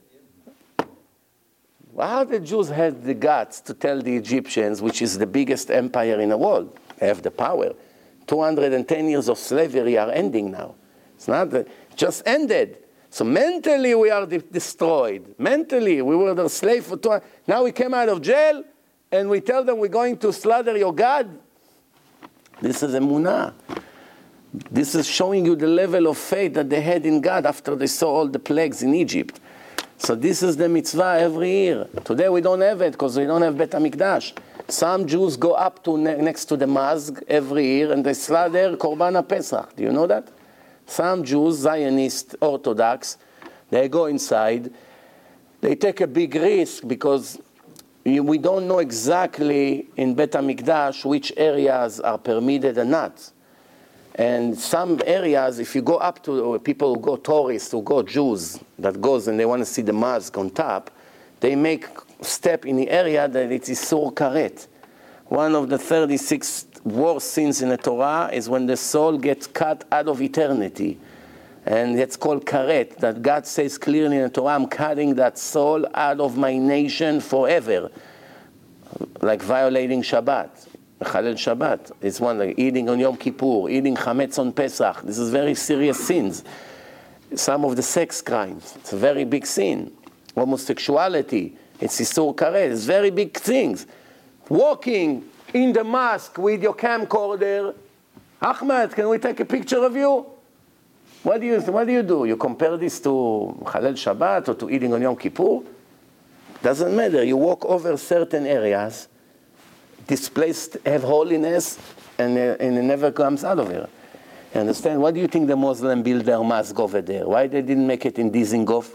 How the Jews had the guts to tell the Egyptians, which is the biggest empire in the world, they have the power. two hundred ten years of slavery are ending now. It's not the, just ended. So mentally we are de- destroyed. Mentally we were the slave for two. Now we came out of jail and we tell them we're going to slaughter your God. This is emunah. This is showing you the level of faith that they had in God after they saw all the plagues in Egypt. So this is the mitzvah every year. Today we don't have it because we don't have Bet HaMikdash. Some Jews go up to ne- next to the mosque every year and they slaughter Korban Pesach. Do you know that? Some Jews, Zionist, Orthodox, they go inside. They take a big risk because we don't know exactly in Bet HaMikdash which areas are permitted and not. And some areas, if you go up to people who go tourists, who go Jews, that goes and they want to see the mosque on top, they make step in the area that it is isur karet. One of the thirty-six worst sins in the Torah is when the soul gets cut out of eternity. And it's called karet, that God says clearly in the Torah, I'm cutting that soul out of my nation forever. Like violating Shabbat. Chalel Shabbat. It's one like eating on Yom Kippur, eating chametz on Pesach. This is very serious sins. Some of the sex crimes, it's a very big sin. Homosexuality, it's isur karet, it's very big things. Walking in the mosque with your camcorder. Ahmad, can we take a picture of you? What do you, what do you do? You compare this to Chalel Shabbat or to eating on Yom Kippur? Doesn't matter. You walk over certain areas, this place have holiness, and, uh, and it never comes out of here. You understand? Why do you think the Muslims build their mosque over there? Why they didn't make it in Dizengoff?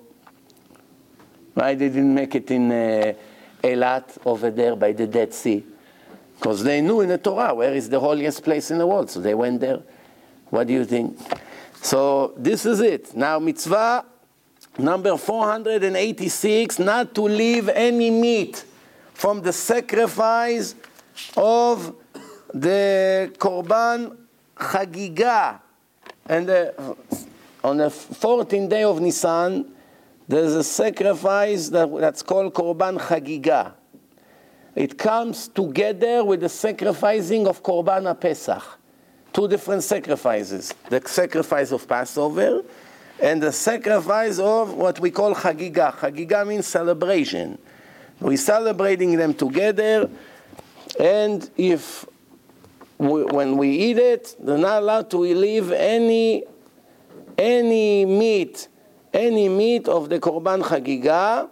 Why they didn't make it in uh, Eilat over there by the Dead Sea? Because they knew in the Torah where is the holiest place in the world, so they went there. What do you think? So this is it. Now mitzvah number four hundred eighty-six, not to leave any meat from the sacrifice of the Korban Chagiga. And the, on the fourteenth day of Nisan, there's a sacrifice that, that's called Korban Chagiga. It comes together with the sacrificing of Korban HaPesach. Two different sacrifices. The sacrifice of Passover and the sacrifice of what we call Chagiga. Chagiga means celebration. We're celebrating them together, and if we, when we eat it, they're not allowed to leave any any meat, any meat of the Korban Chagiga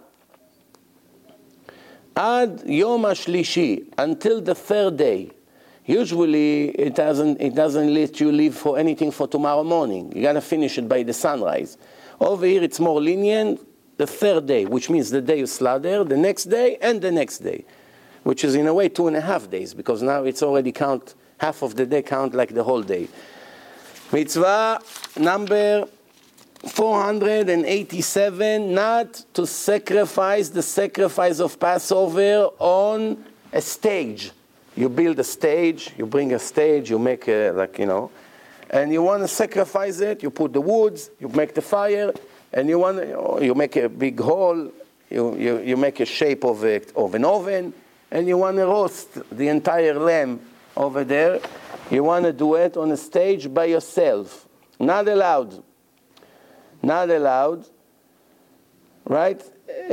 ad Yom HaShlishi, until the third day. Usually, it doesn't it doesn't let you leave for anything for tomorrow morning. You gotta finish it by the sunrise. Over here, it's more lenient. The third day, which means the day you slaughter, the next day, and the next day, which is in a way two and a half days, because now it's already count, half of the day count like the whole day. Mitzvah number four hundred eighty-seven, not to sacrifice the sacrifice of Passover on a stage. You build a stage, you bring a stage, you make a, like, you know, and you want to sacrifice it, you put the woods, you make the fire, and you want you make a big hole, you, you, you make a shape of, a, of an oven, and you want to roast the entire lamb over there. You want to do it on a stage by yourself. Not allowed. Not allowed. Right? Uh,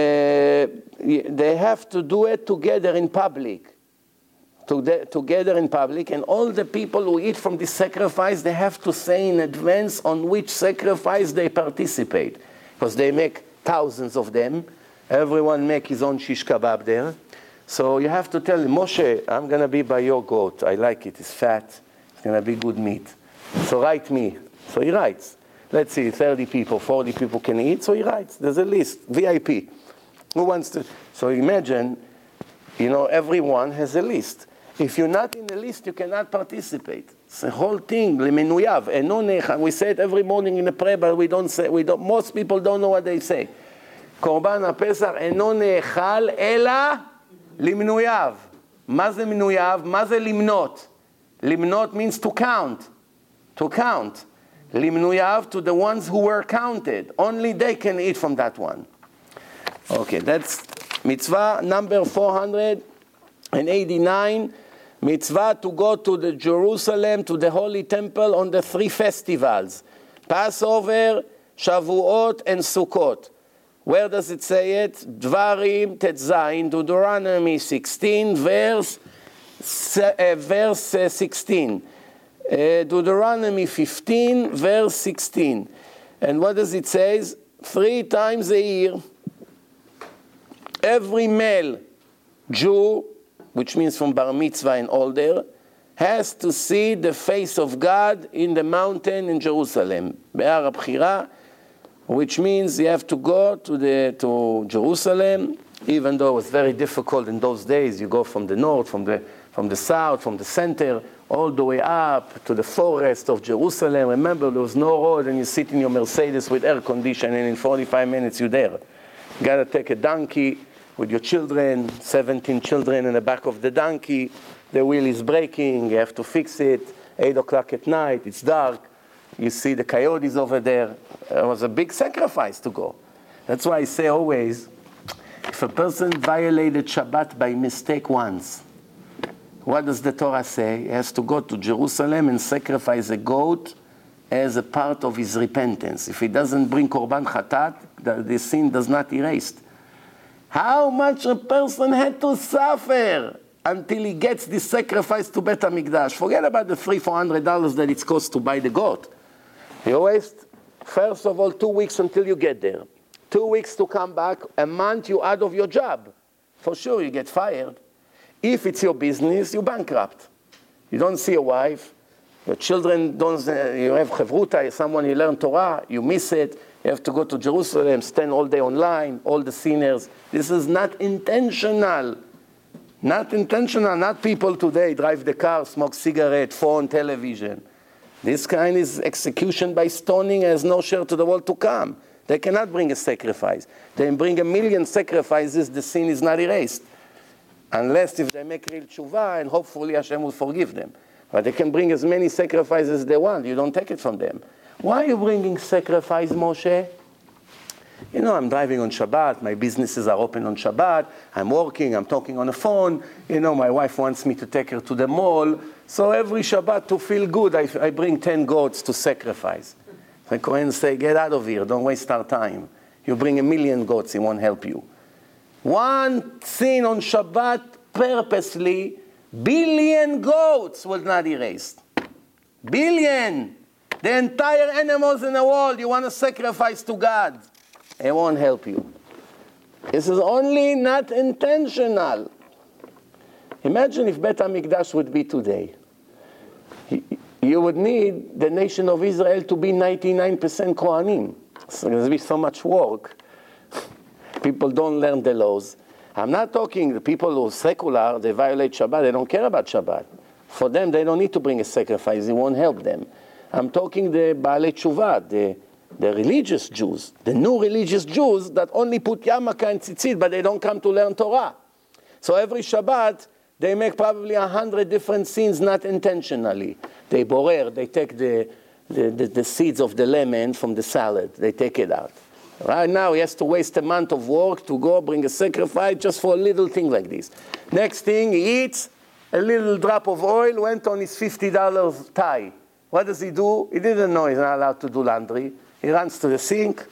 they have to do it together in public. Together in public, and all the people who eat from this sacrifice, they have to say in advance on which sacrifice they participate, because they make thousands of them. Everyone make his own shish kebab there. So you have to tell him, Moshe, I'm going to be by your goat. I like it. It's fat. It's going to be good meat. So write me. So he writes. Let's see, thirty people, forty people can eat. So he writes. There's a list, V I P. Who wants to? So imagine, you know, everyone has a list. If you're not in the list, you cannot participate. It's the whole thing. We say it every morning in the prayer, but we don't say. We don't. Most people don't know what they say. Korban HaPesach אינו נאכל אלא למנוייו. מה זה מנוייו? מה זה למנות? למנות means to count. To count. למנוייו, to the ones who were counted. Only they can eat from that one. Okay, that's mitzvah number four hundred eighty-nine. Mitzvah to go to the Jerusalem, to the Holy Temple on the three festivals. Passover, Shavuot, and Sukkot. Where does it say it? Dvarim Tetzayin, Deuteronomy sixteen, verse, uh, verse uh, sixteen. Uh, Deuteronomy fifteen, verse sixteen. And what does it say? Three times a year, every male Jew, which means from Bar Mitzvah and older, has to see the face of God in the mountain in Jerusalem, Be'ar HaBchira, which means you have to go to the to Jerusalem, even though it was very difficult in those days. You go from the north, from the from the south, from the center, all the way up to the forest of Jerusalem. Remember, there was no road, and you sit in your Mercedes with air conditioning, and in forty-five minutes you're there. You got to take a donkey with your children, seventeen children in the back of the donkey. The wheel is breaking, you have to fix it. eight o'clock at night, it's dark. You see the coyotes over there. It was a big sacrifice to go. That's why I say always, if a person violated Shabbat by mistake once, what does the Torah say? He has to go to Jerusalem and sacrifice a goat as a part of his repentance. If he doesn't bring Korban Chatat, the, the sin does not erase. How much a person had to suffer until he gets this sacrifice to Bet HaMikdash. Forget about the three, four hundred dollars that it costs to buy the goat. You waste, first of all, two weeks until you get there. Two weeks to come back, a month you out of your job. For sure, you get fired. If it's your business, you're bankrupt. You don't see a wife. Your children don't, uh, you have Chevruta, someone you learn Torah, you miss it. You have to go to Jerusalem, stand all day online, all the sinners. This is not intentional. Not intentional. Not people today drive the car, smoke cigarette, phone, television. This kind is execution by stoning, has no share to the world to come. They cannot bring a sacrifice. They bring a million sacrifices, the sin is not erased. Unless if they make real tshuva, and hopefully Hashem will forgive them. But they can bring as many sacrifices as they want. You don't take it from them. Why are you bringing sacrifice, Moshe? You know, I'm driving on Shabbat, my businesses are open on Shabbat, I'm working, I'm talking on the phone, you know, my wife wants me to take her to the mall, so every Shabbat to feel good, I, I bring ten goats to sacrifice. The Kohen say, get out of here, don't waste our time. You bring a million goats, it won't help you. One sin on Shabbat purposely, billion goats will not erase. Billion! The entire animals in the world you want to sacrifice to God. It won't help you. This is only not intentional. Imagine if Bet HaMikdash would be today. You would need the nation of Israel to be ninety-nine percent Kohanim. So there's be so much work. People don't learn the laws. I'm not talking the people who are secular, they violate Shabbat, they don't care about Shabbat. For them, they don't need to bring a sacrifice, it won't help them. I'm talking the Baalei Tshuva, the, the religious Jews, the new religious Jews that only put yarmulke and tzitzit, but they don't come to learn Torah. So every Shabbat, they make probably a hundred different sins, not intentionally. They borer, they take the, the, the, the seeds of the lemon from the salad, they take it out. Right now, he has to waste a month of work to go bring a sacrifice just for a little thing like this. Next thing, he eats, a little drop of oil went on his fifty dollar tie. What does he do? He didn't know he's not allowed to do laundry. He runs to the sink.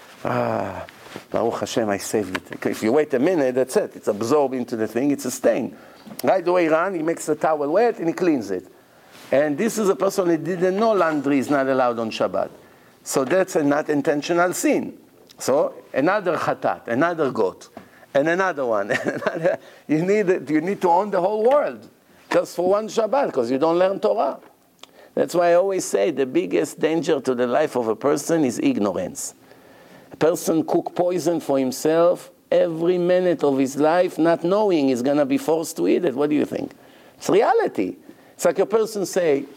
Ah, Baruch Hashem, I saved it. If you wait a minute, that's it. It's absorbed into the thing. It's a stain. Right away, he runs, he makes the towel wet, and he cleans it. And this is a person who didn't know laundry is not allowed on Shabbat. So that's a not intentional sin. So another chatat, another goat, and another one. you, need, you need to own the whole world just for one Shabbat because you don't learn Torah. That's why I always say the biggest danger to the life of a person is ignorance. A person cook poison for himself every minute of his life, not knowing he's going to be forced to eat it. What do you think? It's reality. It's like a person say,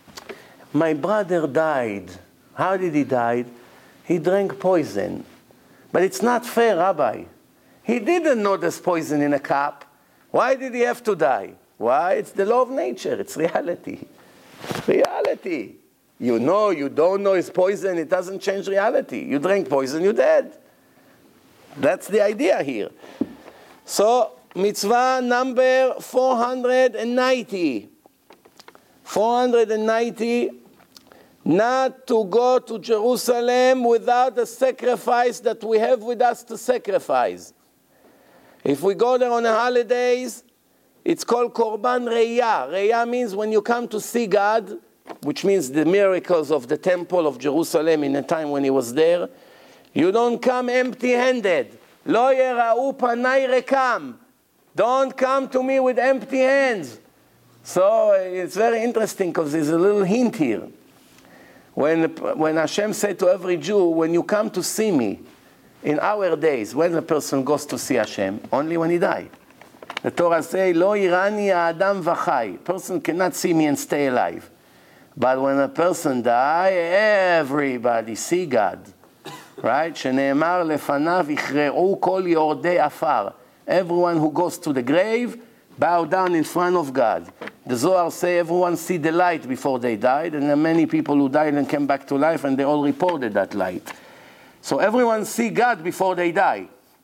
my brother died. How did he die? He drank poison. But it's not fair, Rabbi. He didn't know there's poison in a cup. Why did he have to die? Why? It's the law of nature. It's reality. Reality. You know, you don't know it's poison, it doesn't change reality. You drink poison, you're dead. That's the idea here. So, mitzvah number four hundred ninety. four hundred ninety, not to go to Jerusalem without the sacrifice that we have with us to sacrifice. If we go there on the holidays, it's called Korban Re'iyah. Re'iyah means when you come to see God, which means the miracles of the temple of Jerusalem in the time when he was there, you don't come empty-handed. Lo yera'u panai rekam. Don't come to me with empty hands. So it's very interesting because there's a little hint here. When, when Hashem said to every Jew, when you come to see me, in our days, when a person goes to see Hashem, only when he died. The Torah says, Lo irani adam v'chai. Person cannot see me and stay alive. But when a person dies, everybody see God. Right? שנאמר לפניו יכרעו כל יורדי עפר. Everyone who goes to the grave, bow down in front of God. The Zohar say everyone see the light before they died, and there are many people who died and came back to life, and they all reported that light. So everyone see God before they die.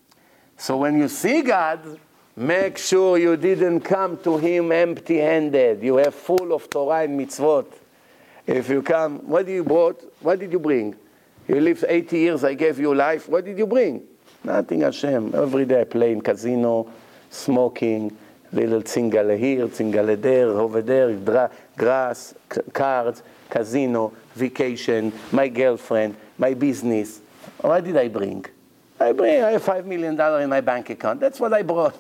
So when you see God, make sure you didn't come to him empty-handed. You have full of Torah and mitzvot. If you come, what did you brought? What did you bring? You lived eighty years, I gave you life. What did you bring? Nothing, Hashem. Every day I play in casino, smoking, little tzingale here, tzingale there, over there, dra- grass, c- cards, casino, vacation, my girlfriend, my business. What did I bring? I bring, I have five million dollars in my bank account. That's what I brought.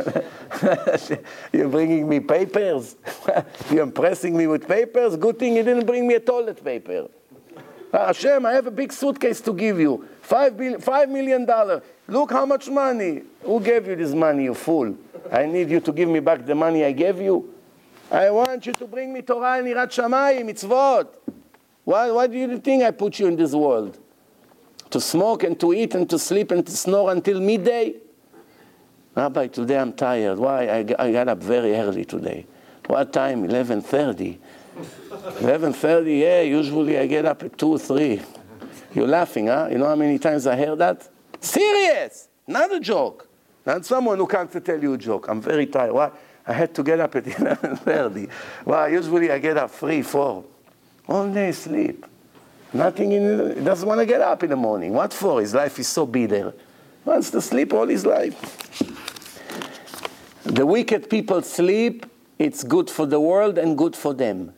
You're bringing me papers? You're impressing me with papers? Good thing you didn't bring me a toilet paper. Hashem, I have a big suitcase to give you. Five, bill, five million dollars. Look how much money. Who gave you this money, you fool? I need you to give me back the money I gave you. I want you to bring me Torah and Yirat Shamayim, mitzvot. Why, why do you think I put you in this world? To smoke and to eat and to sleep and to snore until midday? Rabbi, today I'm tired. Why? I, I got up very early today. What time? eleven thirty. eleven thirty, yeah, usually I get up at two, three. You're laughing, huh? You know how many times I heard that? Serious, not a joke. Not someone who comes to tell you a joke. I'm very tired. Why? I had to get up at eleven thirty. Well, usually I get up three, four. All day sleep. Nothing in, he doesn't want to get up in the morning. What for? His life is so bitter. He wants to sleep all his life. The wicked people sleep. It's good for the world and good for them.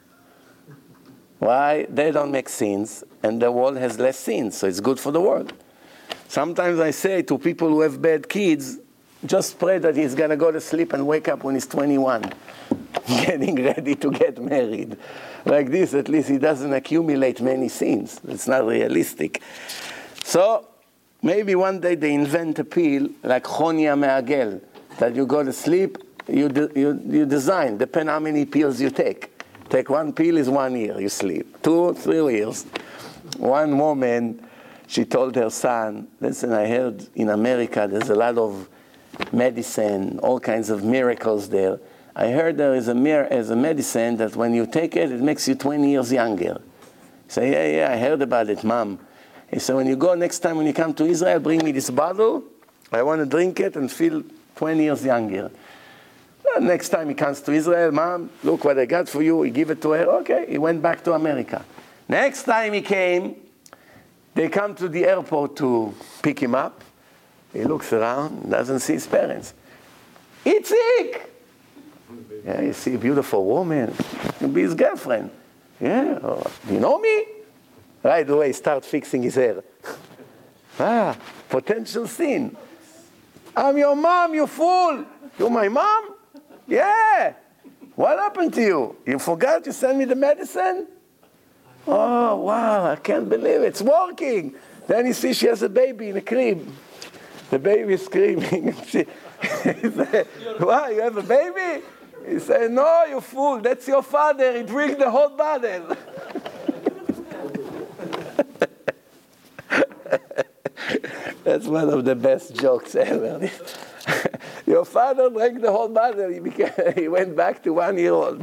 Why? They don't make sins, and the world has less sins, so it's good for the world. Sometimes I say to people who have bad kids, just pray that he's going to go to sleep and wake up when he's twenty-one, getting ready to get married. Like this, at least he doesn't accumulate many sins. It's not realistic. So maybe one day they invent a pill like Chonia Me'agel, that you go to sleep, you, de- you, you design, depend how many pills you take. Take one pill is one year, you sleep. Two, three years. One woman, she told her son, listen, I heard in America there's a lot of medicine, all kinds of miracles there. I heard there is a, mir- is a medicine that when you take it, it makes you twenty years younger. He said, yeah, yeah, I heard about it, Mom. He said, when you go next time when you come to Israel, bring me this bottle. I want to drink it and feel twenty years younger. Well, next time he comes to Israel, Mom, look what I got for you. He give it to her. Okay, he went back to America. Next time he came, they come to the airport to pick him up. He looks around, doesn't see his parents. Itzik! Yeah, you see a beautiful woman. You'll be his girlfriend. Yeah, oh, you know me? Right away, start fixing his hair. Ah, potential sin. I'm your mom, you fool. You're my mom? Yeah. What happened to you? You forgot to send me the medicine? Oh, wow, I can't believe it. It's working. Then you see she has a baby in a crib. The baby is screaming. She, he said, what, you have a baby? He said, no, you fool, that's your father. He drinks the whole bottle. That's one of the best jokes ever. Your father drank the whole bottle. He, became, he went back to one year old.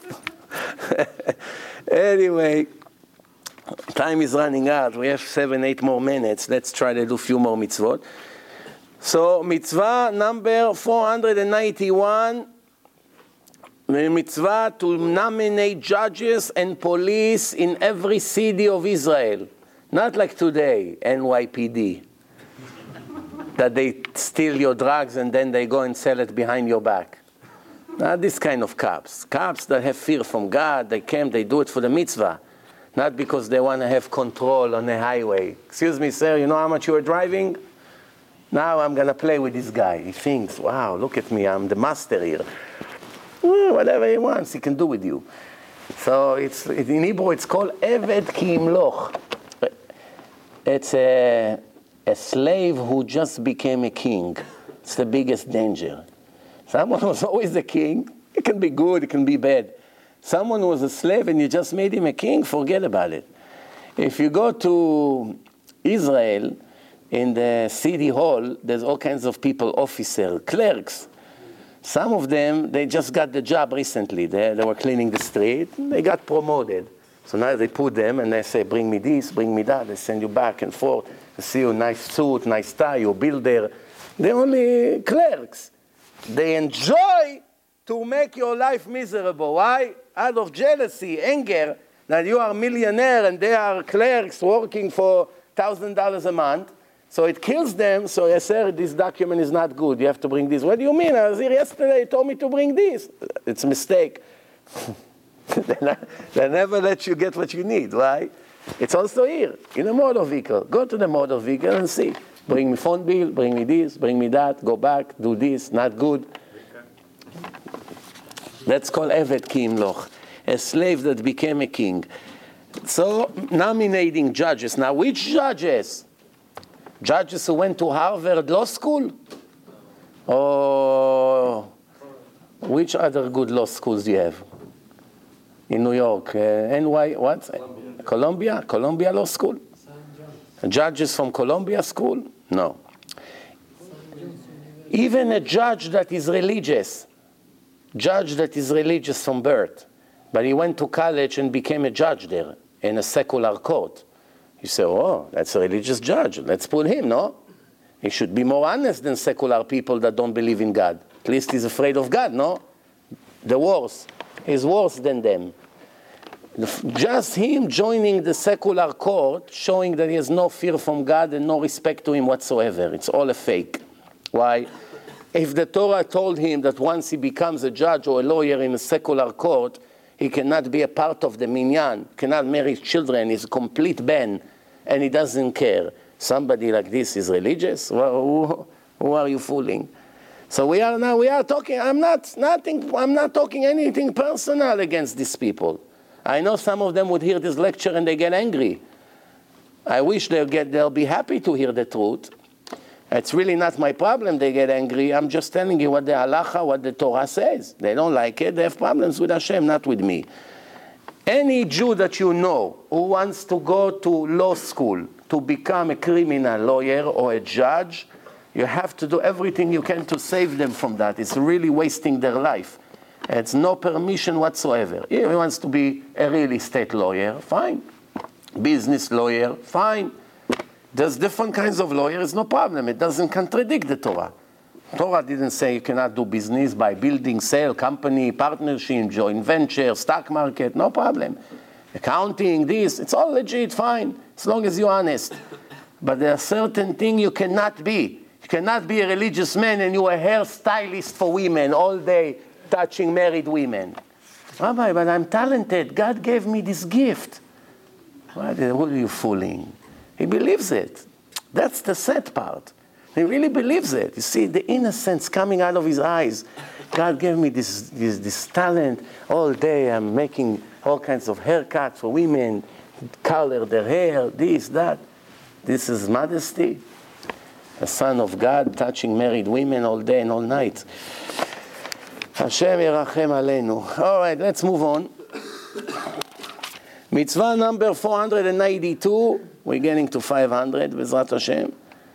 Anyway, time is running out. We have seven, eight more minutes. Let's try to do a few more mitzvot. So, mitzvah number four hundred ninety-one, the mitzvah to nominate judges and police in every city of Israel. Not like today, N Y P D. That they steal your drugs and then they go and sell it behind your back. Not this kind of cops. Cops that have fear from God, they came, they do it for the mitzvah. Not because they want to have control on the highway. Excuse me, sir, you know how much you are driving? Now I'm going to play with this guy. He thinks, wow, look at me, I'm the master here. Well, whatever he wants, he can do with you. So it's in Hebrew, it's called Eved Ki Imloch. It's a, a slave who just became a king. It's the biggest danger. Someone was always a king. It can be good, it can be bad. Someone who was a slave and you just made him a king, forget about it. If you go to Israel, in the city hall, there's all kinds of people, officers, clerks. Some of them, they just got the job recently. They, they were cleaning the street. They got promoted. So now they put them and they say, bring me this, bring me that. They send you back and forth. They see you, nice suit, nice tie, you're a builder. They're only clerks. They enjoy to make your life miserable. Why? Out of jealousy, anger, that you are a millionaire and they are clerks working for one thousand dollars a month. So it kills them. So I said, this document is not good. You have to bring this. What do you mean? I was here yesterday. You told me to bring this. It's a mistake. they, not, they never let you get what you need, right? It's also here, in a motor vehicle. Go to the motor vehicle and see. Bring me phone bill, bring me this, bring me that, go back, do this, not good. That's called Eved Ki Imloch, a slave that became a king. So, nominating judges. Now, which judges? Judges who went to Harvard Law School? Or which other good law schools do you have? In New York, uh, N Y, what? Columbia. Columbia? Columbia Law School? Judges from Columbia School? No. Even a judge that is religious, judge that is religious from birth, but he went to college and became a judge there in a secular court. You say, oh, that's a religious judge. Let's put him, no? He should be more honest than secular people that don't believe in God. At least he's afraid of God, no? The worse. He's worse than them. Just him joining the secular court, showing that he has no fear from God and no respect to him whatsoever. It's all a fake. Why? If the Torah told him that once he becomes a judge or a lawyer in a secular court, he cannot be a part of the minyan, cannot marry children, he's a complete ban, and he doesn't care. Somebody like this is religious? Well, who, who are you fooling? So we are now, we are talking, I'm not, nothing, I'm not talking anything personal against these people. I know some of them would hear this lecture and they get angry. I wish they'll, get, they'll be happy to hear the truth. It's really not my problem they get angry. I'm just telling you what the halacha, what the Torah says. They don't like it. They have problems with Hashem, not with me. Any Jew that you know who wants to go to law school to become a criminal lawyer or a judge, you have to do everything you can to save them from that. It's really wasting their life. It's no permission whatsoever. If he wants to be a real estate lawyer, fine. Business lawyer, fine. There's different kinds of lawyers, no problem. It doesn't contradict the Torah. Torah didn't say you cannot do business by building, sale, company, partnership, joint venture, stock market, no problem. Accounting, this, it's all legit, fine, as long as you're honest. But there are certain things you cannot be. You cannot be a religious man and you're a hairstylist for women all day, touching married women. Rabbi, but I'm talented. God gave me this gift. What are you fooling? He believes it. That's the sad part. He really believes it. You see the innocence coming out of his eyes. God gave me this, this, this talent. All day I'm making all kinds of haircuts for women, color their hair, this, that. This is modesty. A son of God touching married women all day and all night. Hashem yerachem aleinu. All right, let's move on. Mitzvah number four hundred ninety-two. We're getting to five hundred, Bezrat Hashem.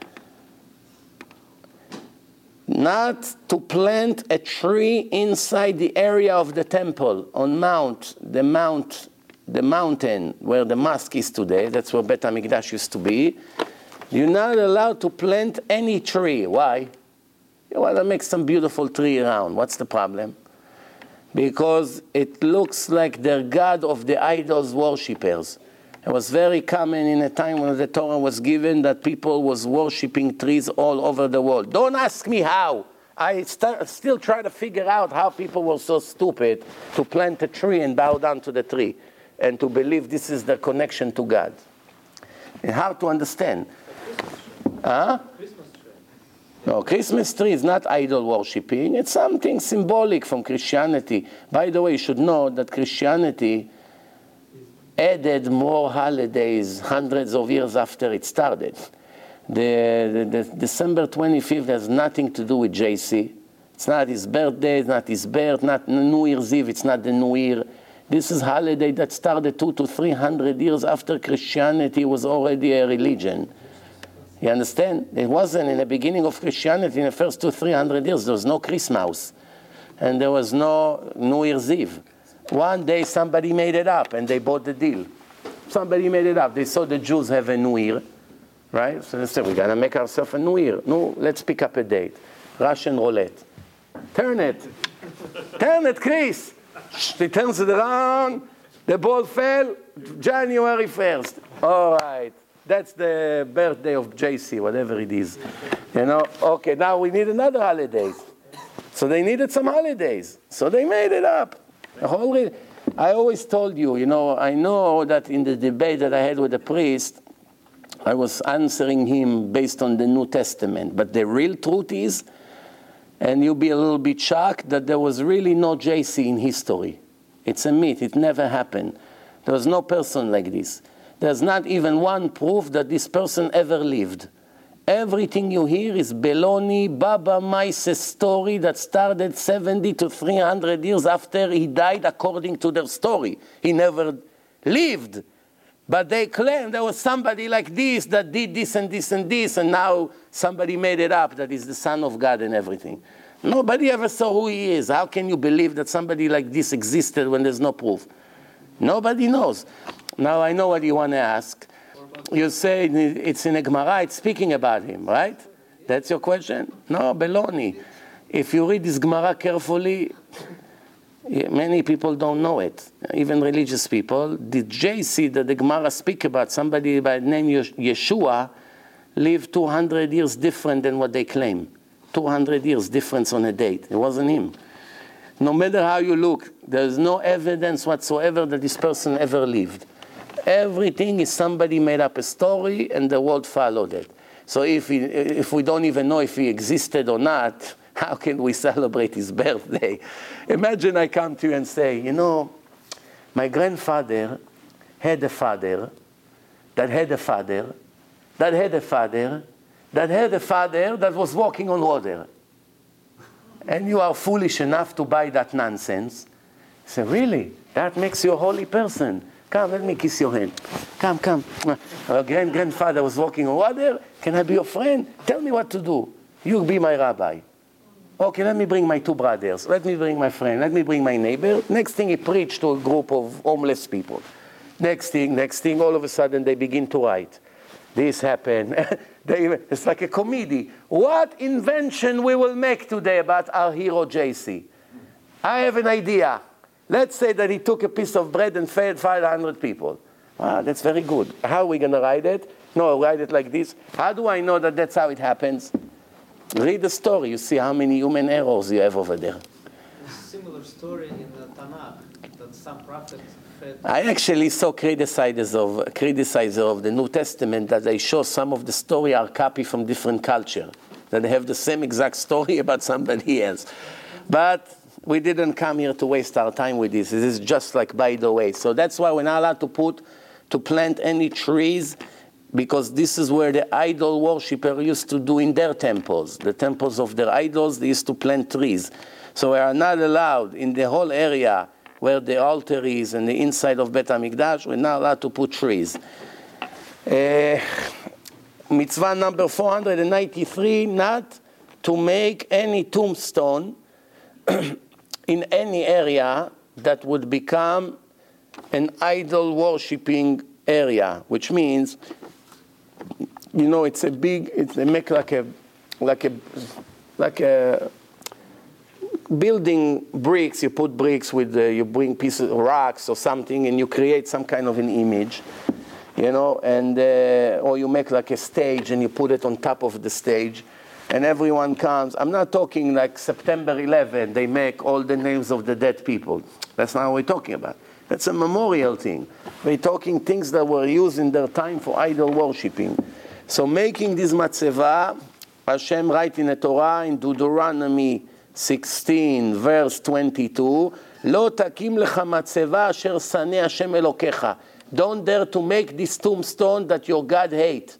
Not to plant a tree inside the area of the temple, on Mount, the Mount, the mountain where the mosque is today. That's where Bet HaMikdash used to be. You're not allowed to plant any tree. Why? You want to make some beautiful tree around. What's the problem? Because it looks like the god of the idols worshippers. It was very common in a time when the Torah was given that people was worshipping trees all over the world. Don't ask me how. I st- still try to figure out how people were so stupid to plant a tree and bow down to the tree and to believe this is their connection to God. And how to understand. Huh? No, Christmas tree is not idol worshipping. It's something symbolic from Christianity. By the way, you should know that Christianity added more holidays hundreds of years after it started. The, the, the December twenty-fifth has nothing to do with J C. It's not his birthday, it's not his birth, not New Year's Eve, it's not the New Year. This is holiday that started two to three hundred years after Christianity was already a religion. You understand? It wasn't in the beginning of Christianity, in the first two, three hundred years, there was no Christmas. And there was no New Year's Eve. One day somebody made it up and they bought the deal. Somebody made it up. They saw the Jews have a New Year, right? So they said, we're going to make ourselves a New Year. No, let's pick up a date. Russian roulette. Turn it. Turn it, Chris. He turns it around. The ball fell January first. All right. That's the birthday of J C, whatever it is. You know, okay, now we need another holiday. So they needed some holidays. So they made it up. The whole re- I always told you, you know, I know that in the debate that I had with the priest, I was answering him based on the New Testament. But the real truth is, and you'll be a little bit shocked, that there was really no J C in history. It's a myth. It never happened. There was no person like this. There's not even one proof that this person ever lived. Everything you hear is baloney, Baba Maise's story that started seventy to three hundred years after he died, according to their story. He never lived. But they claim there was somebody like this that did this and this and this, and now somebody made it up that he's the Son of God and everything. Nobody ever saw who he is. How can you believe that somebody like this existed when there's no proof? Nobody knows. Now I know what you want to ask. You say it's in a Gemara, it's speaking about him, right? That's your question? No, baloney. If you read this Gemara carefully, many people don't know it, even religious people. The J C that the Gemara speak about, somebody by the name Yeshua, lived two hundred years different than what they claim. two hundred years difference on a date. It wasn't him. No matter how you look, there's no evidence whatsoever that this person ever lived. Everything is somebody made up a story and the world followed it. So if, he, if we don't even know if he existed or not, how can we celebrate his birthday? Imagine I come to you and say, you know, my grandfather had a father that had a father that had a father that had a father that was walking on water. And you are foolish enough to buy that nonsense. I say, really? That makes you a holy person. Come, let me kiss your hand. Come, come. Our grand grandfather was walking on water. Can I be your friend? Tell me what to do. You be my rabbi. Okay, let me bring my two brothers. Let me bring my friend. Let me bring my neighbor. Next thing, he preached to a group of homeless people. Next thing, next thing, all of a sudden they begin to write. This happened. they, it's like a comedy. What invention we will make today about our hero J C? I have an idea. Let's say that he took a piece of bread and fed five hundred people. Wow, that's very good. How are we going to write it? No, write it like this. How do I know that that's how it happens? Read the story. You see how many human errors you have over there. A similar story in the Tanakh, that some prophets fed... I actually saw criticizers of, criticizer of the New Testament that they show some of the story are copied from different culture, that they have the same exact story about somebody else. But we didn't come here to waste our time with this. This is just like by the way. So that's why we're not allowed to put, to plant any trees, because this is where the idol worshiper used to do in their temples. The temples of their idols, they used to plant trees. So we are not allowed in the whole area where the altar is and the inside of Bet HaMikdash, we're not allowed to put trees. Uh, mitzvah number four hundred ninety-three, not to make any tombstone in any area that would become an idol worshipping area, which means, you know, it's a big, it's, they make like a, like a, like a building bricks. You put bricks with, uh, you bring pieces of rocks or something, and you create some kind of an image, you know, and uh, or you make like a stage and you put it on top of the stage, and everyone comes. I'm not talking like September eleventh. They make all the names of the dead people. That's not what we're talking about. That's a memorial thing. We're talking things that were used in their time for idol worshipping. So making this matzeva, Hashem writes in the Torah, in Deuteronomy sixteen, verse twenty-two, Lo takim lecha matzeva asher saneh Hashem Elokecha. Don't dare to make this tombstone that your God hates.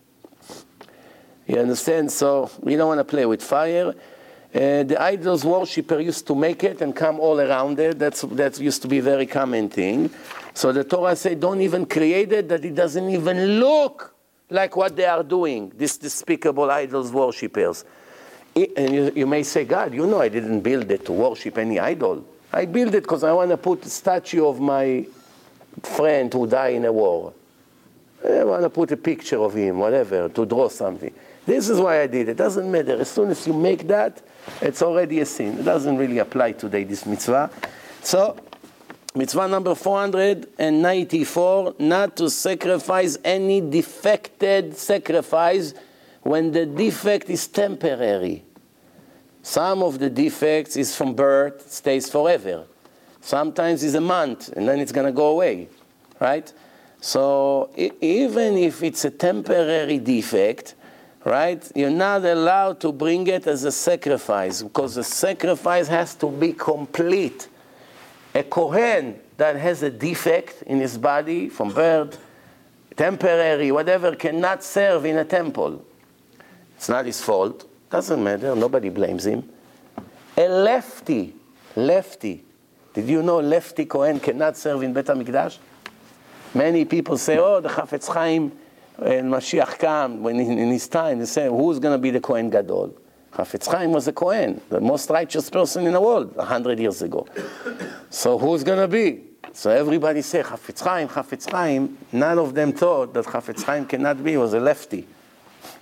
You understand? So we don't want to play with fire. Uh, the idols worshiper used to make it and come all around it. That's, that used to be a very common thing. So the Torah said, don't even create it, that it doesn't even look like what they are doing, these despicable idols worshippers. It, and you, you may say, God, you know I didn't build it to worship any idol. I built it because I want to put a statue of my friend who died in a war. I want to put a picture of him, whatever, to draw something. This is why I did it. It doesn't matter. As soon as you make that, it's already a sin. It doesn't really apply today, this mitzvah. So, mitzvah number four hundred ninety-four, not to sacrifice any defected sacrifice when the defect is temporary. Some of the defects is from birth, stays forever. Sometimes it's a month, and then it's going to go away, right? So I- even if it's a temporary defect, right, you're not allowed to bring it as a sacrifice, because the sacrifice has to be complete. A Kohen that has a defect in his body from birth, temporary, whatever, cannot serve in a temple. It's not his fault. Doesn't matter. Nobody blames him. A lefty, lefty. Did you know lefty Kohen cannot serve in Bet HaMikdash? Many people say, oh, the Chafetz Chaim and Mashiach come when in, in his time. They say, who's going to be the Kohen Gadol? Chafetz Chaim was a Kohen, the most righteous person in the world a hundred years ago. So who's going to be? So everybody say, Chafetz Chaim, Chafetz Chaim. None of them thought that Chafetz Chaim cannot be. He was a lefty.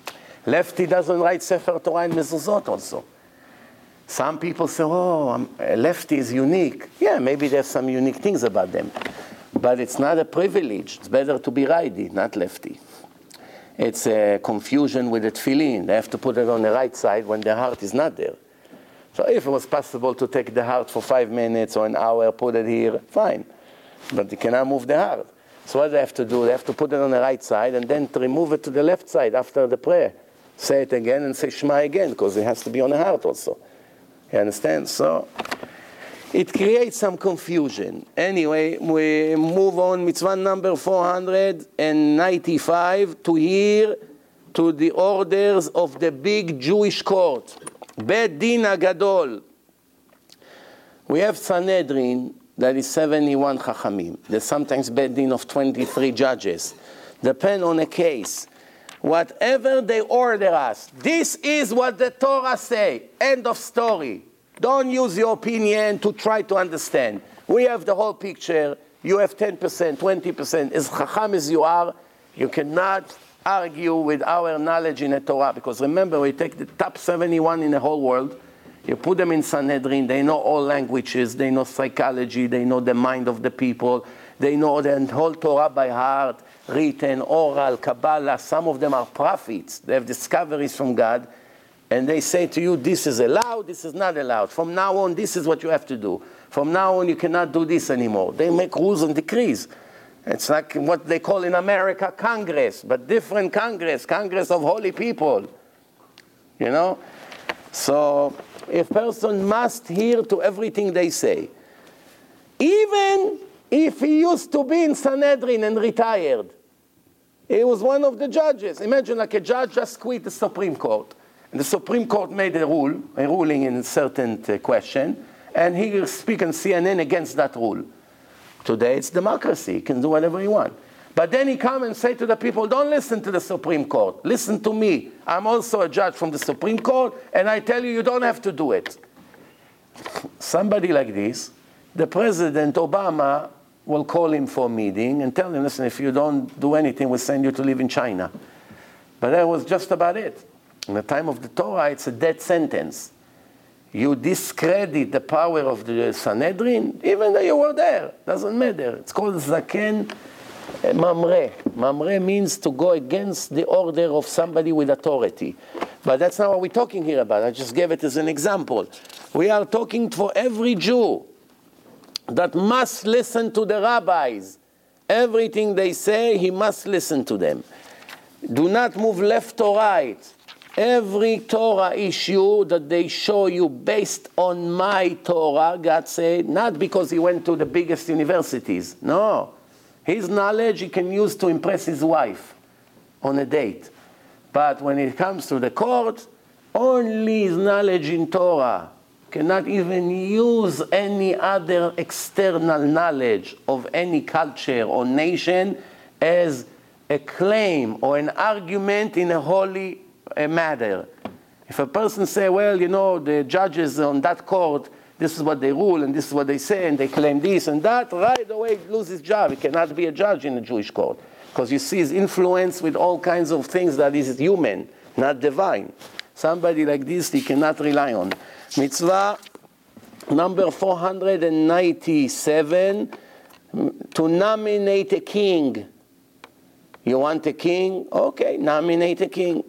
Lefty doesn't write Sefer Torah and mezuzot also. Some people say, oh, I'm, a lefty is unique. Yeah, maybe there's some unique things about them. But it's not a privilege. It's better to be righty, not lefty. It's a confusion with the tefillin. They have to put it on the right side when the heart is not there. So if it was possible to take the heart for five minutes or an hour, put it here, fine. But you cannot move the heart. So what they have to do, they have to put it on the right side and then to remove it to the left side after the prayer. Say it again and say Shema again, because it has to be on the heart also. You understand? So it creates some confusion. Anyway, we move on. Mitzvah number four hundred ninety-five, to hear to the orders of the big Jewish court. Bet Din Agadol. We have Sanhedrin, that is seventy-one Chachamim. There's sometimes Bet Din of twenty-three judges. Depend on a case. Whatever they order us, this is what the Torah say. End of story. Don't use your opinion to try to understand. We have the whole picture. You have ten percent, twenty percent. As Chacham as you are, you cannot argue with our knowledge in the Torah. Because remember, we take the top seventy-one in the whole world. You put them in Sanhedrin. They know all languages. They know psychology. They know the mind of the people. They know the whole Torah by heart. Written, oral, Kabbalah, some of them are prophets. They have discoveries from God, and they say to you, this is allowed, this is not allowed. From now on, this is what you have to do. From now on, you cannot do this anymore. They make rules and decrees. It's like what they call in America Congress, but different Congress, Congress of holy people. You know? So, a person must hear to everything they say. Even if he used to be in Sanhedrin and retired. He was one of the judges. Imagine like a judge just quit the Supreme Court. And the Supreme Court made a rule, a ruling in a certain uh, question, and he speaks on C N N against that rule. Today it's democracy. He can do whatever he wants. But then he come and say to the people, don't listen to the Supreme Court. Listen to me. I'm also a judge from the Supreme Court, and I tell you, you don't have to do it. Somebody like this, the President Obama will call him for a meeting and tell him, listen, if you don't do anything, we'll send you to live in China. But that was just about it. In the time of the Torah, it's a death sentence. You discredit the power of the Sanhedrin, even though you were there. Doesn't matter. It's called Zaken Mamre. Mamre means to go against the order of somebody with authority. But that's not what we're talking here about. I just gave it as an example. We are talking for every Jew that must listen to the rabbis. Everything they say, he must listen to them. Do not move left or right. Every Torah issue that they show you based on my Torah, God said, not because he went to the biggest universities. No. His knowledge he can use to impress his wife on a date. But when it comes to the court, only his knowledge in Torah. Cannot even use any other external knowledge of any culture or nation as a claim or an argument in a holy uh, matter. If a person say, well, you know, the judges on that court, this is what they rule and this is what they say and they claim this and that, right away he loses his job. He cannot be a judge in a Jewish court because you see his influence with all kinds of things that is human, not divine. Somebody like this he cannot rely on. Mitzvah number four hundred ninety-seven, to nominate a king. You want a king? Okay, nominate a king.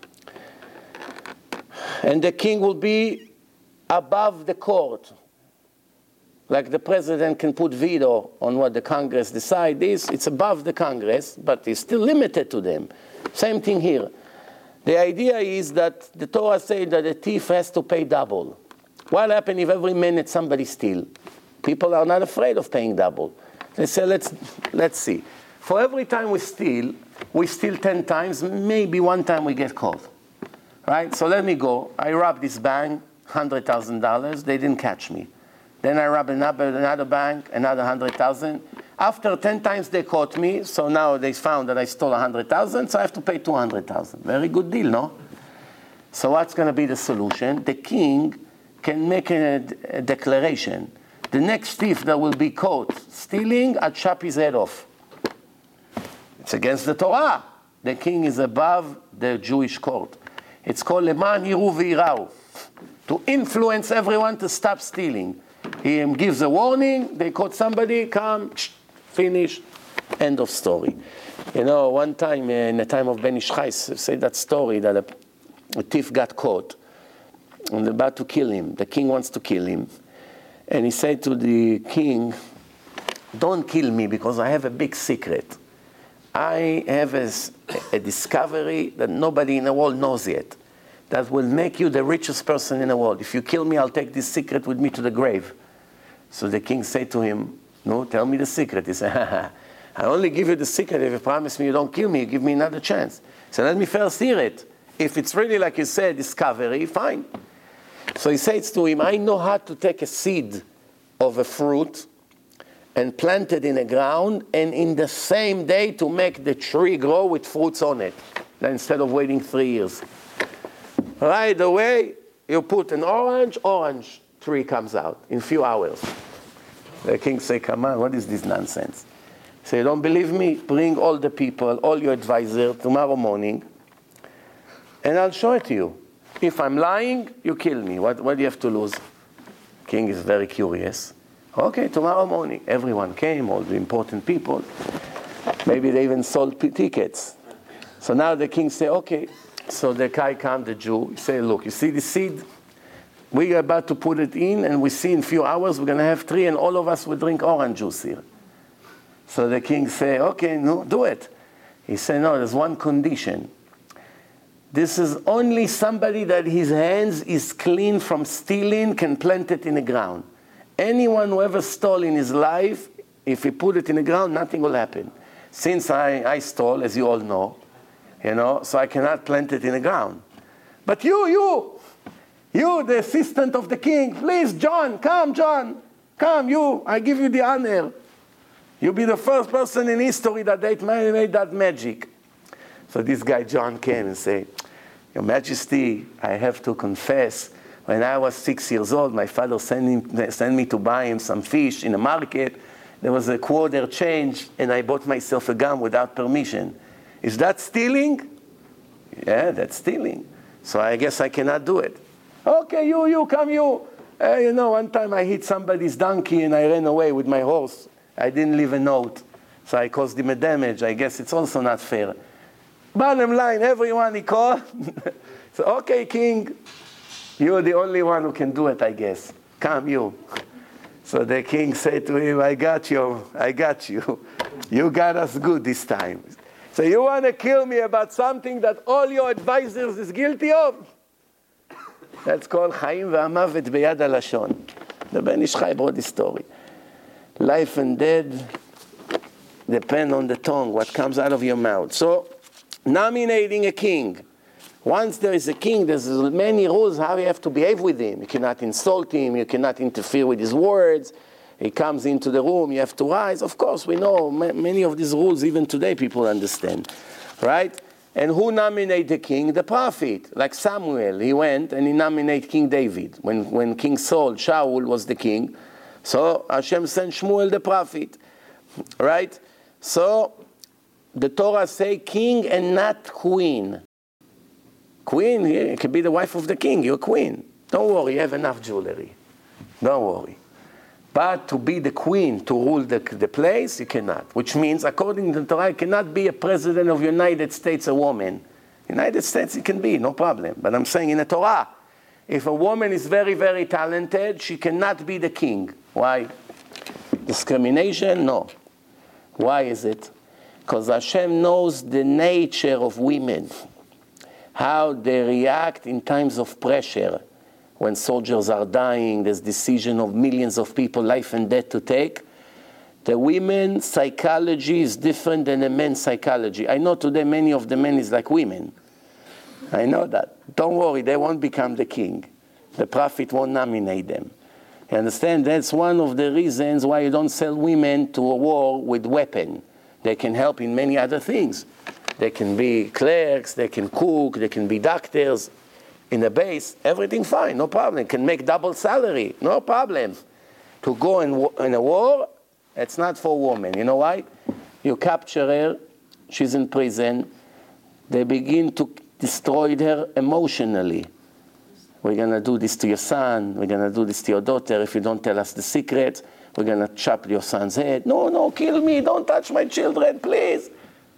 And the king will be above the court. Like the president can put veto on what the Congress decides. This, it's above the Congress, but it's still limited to them. Same thing here. The idea is that the Torah says that a thief has to pay double. What happens if every minute somebody steals? People are not afraid of paying double. They say, let's, let's see. For every time we steal, we steal ten times, maybe one time we get caught. Right? So let me go. I robbed this bank, one hundred thousand dollars. They didn't catch me. Then I robbed another, another bank, another one hundred thousand dollars. After ten times they caught me, so now they found that I stole one hundred thousand dollars, so I have to pay two hundred thousand dollars. Very good deal, no? So what's going to be the solution? The king can make a, a declaration. The next thief that will be caught stealing, I'll chop his head off. It's against the Torah. The king is above the Jewish court. It's called Leman Yiru V'Yirau, to influence everyone to stop stealing. He gives a warning, they caught somebody, come, finish, end of story. You know, one time, in the time of Ben Ish Chai, say that story that a, a thief got caught and they're about to kill him. The king wants to kill him. And he said to the king, don't kill me because I have a big secret. I have a, a discovery that nobody in the world knows yet that will make you the richest person in the world. If you kill me, I'll take this secret with me to the grave. So the king said to him, no, tell me the secret. He said, ha, ha, I only give you the secret if you promise me you don't kill me, you give me another chance. So let me first hear it. If it's really, like you said, discovery, fine. So he says to him, I know how to take a seed of a fruit and plant it in the ground, and in the same day to make the tree grow with fruits on it, instead of waiting three years. Right away, you put an orange, orange tree comes out in a few hours. The king say, come on, what is this nonsense? Say, don't believe me? Bring all the people, all your advisors tomorrow morning, and I'll show it to you. If I'm lying, you kill me. What, what do you have to lose? King is very curious. Okay, tomorrow morning. Everyone came, all the important people. Maybe they even sold p- tickets. So now the king say, okay. So the guy comes, the Jew, he say, look, you see the seed? We're about to put it in, and we see in a few hours we're going to have three, and all of us will drink orange juice here. So the king say, okay, no, do it. He said, no, there's one condition. This is only somebody that his hands is clean from stealing can plant it in the ground. Anyone who ever stole in his life, if he put it in the ground, nothing will happen. Since I, I stole, as you all know, you know, so I cannot plant it in the ground. But you, you, you, the assistant of the king, please, John, come, John, come, you, I give you the honor. You'll be the first person in history that they made that magic. So this guy, John, came and said, Your Majesty, I have to confess, when I was six years old, my father sent, him, sent me to buy him some fish in a market. There was a quarter change, and I bought myself a gun without permission. Is that stealing? Yeah, that's stealing. So I guess I cannot do it. Okay, you, you, come, you. Uh, you know, one time I hit somebody's donkey, and I ran away with my horse. I didn't leave a note, so I caused him a damage. I guess it's also not fair. Bottom line, everyone he called. So, okay, king, you're the only one who can do it, I guess. Come, you. So the king said to him, I got you, I got you. You got us good this time. So you want to kill me about something that all your advisors is guilty of? That's called Chaim ve'amavet beyad halashon. The Ben Ish Chai brought this story. Life and death depend on the tongue, what comes out of your mouth. So, nominating a king. Once there is a king, there's many rules how you have to behave with him. You cannot insult him, you cannot interfere with his words. He comes into the room, you have to rise. Of course, we know many of these rules, even today, people understand. Right? And who nominated the king? The prophet. Like Samuel, he went and he nominated King David. When, when King Saul, Shaul was the king, so Hashem sent Shmuel the prophet. Right? So, the Torah say king and not queen. Queen, yeah, it can be the wife of the king. You're a queen. Don't worry, you have enough jewelry. Don't worry. But to be the queen, to rule the, the place, you cannot. Which means, according to the Torah, you cannot be a president of the United States a woman. United States it can be, no problem. But I'm saying in the Torah, if a woman is very, very talented, she cannot be the king. Why? Discrimination? No. Why is it? Because Hashem knows the nature of women, how they react in times of pressure. When soldiers are dying, there's decision of millions of people, life and death to take. The women's psychology is different than the men's psychology. I know today many of the men is like women. I know that. Don't worry, they won't become the king. The prophet won't nominate them. You understand? That's one of the reasons why you don't sell women to a war with weapons. They can help in many other things. They can be clerks, they can cook, they can be doctors. In the base, everything fine, no problem. Can make double salary, no problem. To go in, in a war, it's not for women. You know why? You capture her, she's in prison. They begin to destroyed her emotionally. We're going to do this to your son. We're going to do this to your daughter. If you don't tell us the secret, we're going to chop your son's head. No, no, kill me. Don't touch my children, please.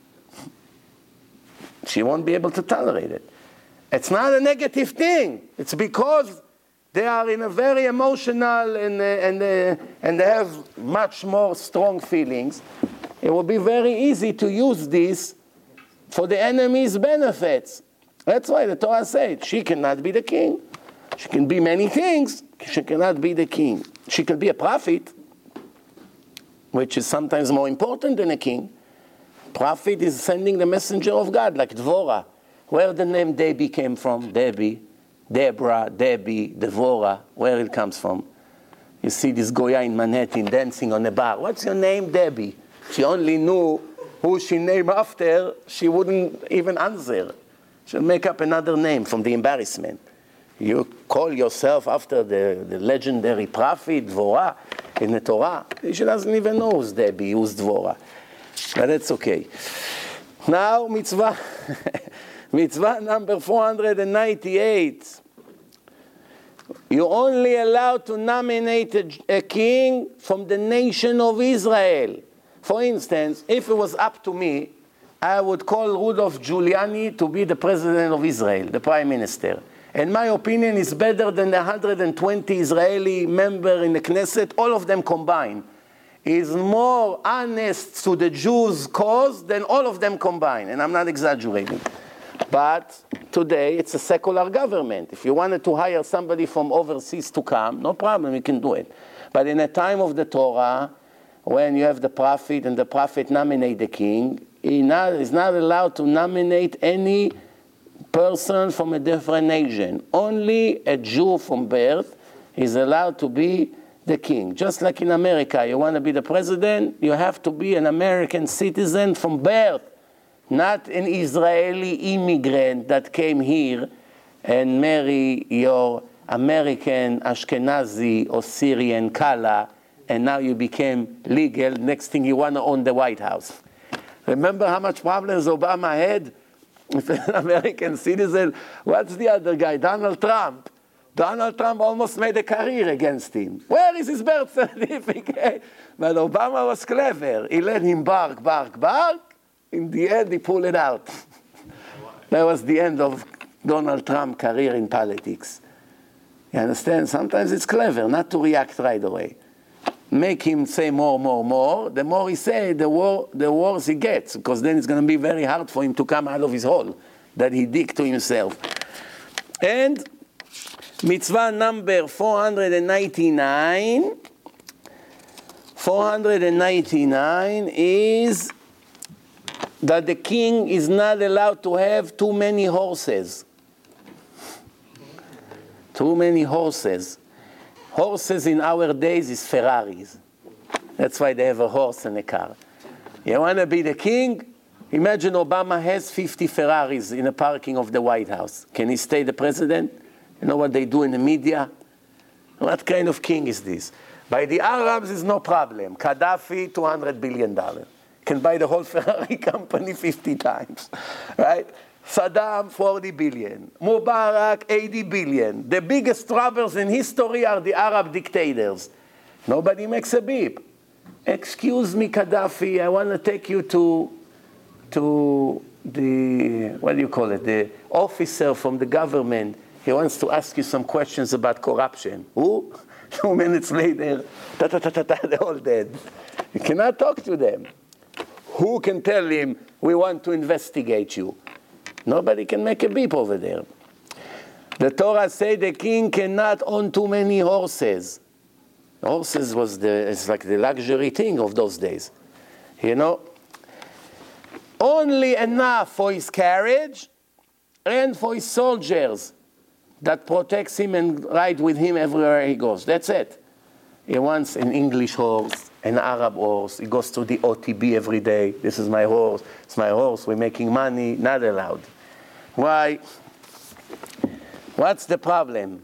She won't be able to tolerate it. It's not a negative thing. It's because they are in a very emotional and, uh, and, uh, and they have much more strong feelings. It will be very easy to use this for the enemy's benefits. That's why the Torah says she cannot be the king. She can be many things. She cannot be the king. She can be a prophet, which is sometimes more important than a king. Prophet is sending the messenger of God, like Dvorah. Where the name Debbie came from? Debbie, Deborah, Debbie, Devorah. Where it comes from? You see this Goya in Manhattan dancing on a bar. What's your name, Debbie? She only knew who she named after. She wouldn't even answer. She'll make up another name from the embarrassment. You call yourself after the, the legendary prophet, Dvorah, in the Torah. She doesn't even know who's Debbie, who's Dvorah. But that's okay. Now, mitzvah, mitzvah number four hundred ninety-eight. You're only allowed to nominate a, a king from the nation of Israel. For instance, if it was up to me, I would call Rudolph Giuliani to be the president of Israel, the prime minister. And my opinion is better than the one hundred twenty Israeli members in the Knesset, all of them combined. Is more honest to the Jews' cause than all of them combined. And I'm not exaggerating. But today, it's a secular government. If you wanted to hire somebody from overseas to come, no problem, you can do it. But in a time of the Torah, when you have the prophet and the prophet nominate the king, he not, is not allowed to nominate any person from a different nation. Only a Jew from birth is allowed to be the king. Just like in America, you want to be the president, you have to be an American citizen from birth, not an Israeli immigrant that came here and marry your American, Ashkenazi, or Syrian Kala, and now you became legal. Next thing you want to own the White House. Remember how much problems Obama had with an American citizen? What's the other guy? Donald Trump. Donald Trump almost made a career against him. Where is his birth certificate? But Obama was clever. He let him bark, bark, bark. In the end, he pulled it out. That was the end of Donald Trump's career in politics. You understand? Sometimes it's clever not to react right away. Make him say more, more, more. The more he says, the, war, the worse he gets, because then it's going to be very hard for him to come out of his hole that he dig to himself. And mitzvah number four hundred ninety-nine. four hundred ninety-nine is that the king is not allowed to have too many horses. Too many horses. Horses in our days is Ferraris. That's why they have a horse and a car. You want to be the king? Imagine Obama has fifty Ferraris in the parking of the White House. Can he stay the president? You know what they do in the media? What kind of king is this? By the Arabs, is no problem. Gaddafi, two hundred billion dollars. Can buy the whole Ferrari company fifty times, right? Saddam, forty billion. Mubarak, eighty billion. The biggest robbers in history are the Arab dictators. Nobody makes a beep. Excuse me, Gaddafi, I want to take you to, to the, what do you call it, the officer from the government. He wants to ask you some questions about corruption. Who? Two minutes later, ta ta ta ta ta, they're all dead. You cannot talk to them. Who can tell him, we want to investigate you? Nobody can make a beep over there. The Torah says the king cannot own too many horses. Horses was the, it's like the luxury thing of those days. You know? Only enough for his carriage and for his soldiers that protects him and ride with him everywhere he goes. That's it. He wants an English horse, an Arab horse. He goes to the O T B every day. This is my horse. It's my horse. We're making money. Not allowed. Why? What's the problem?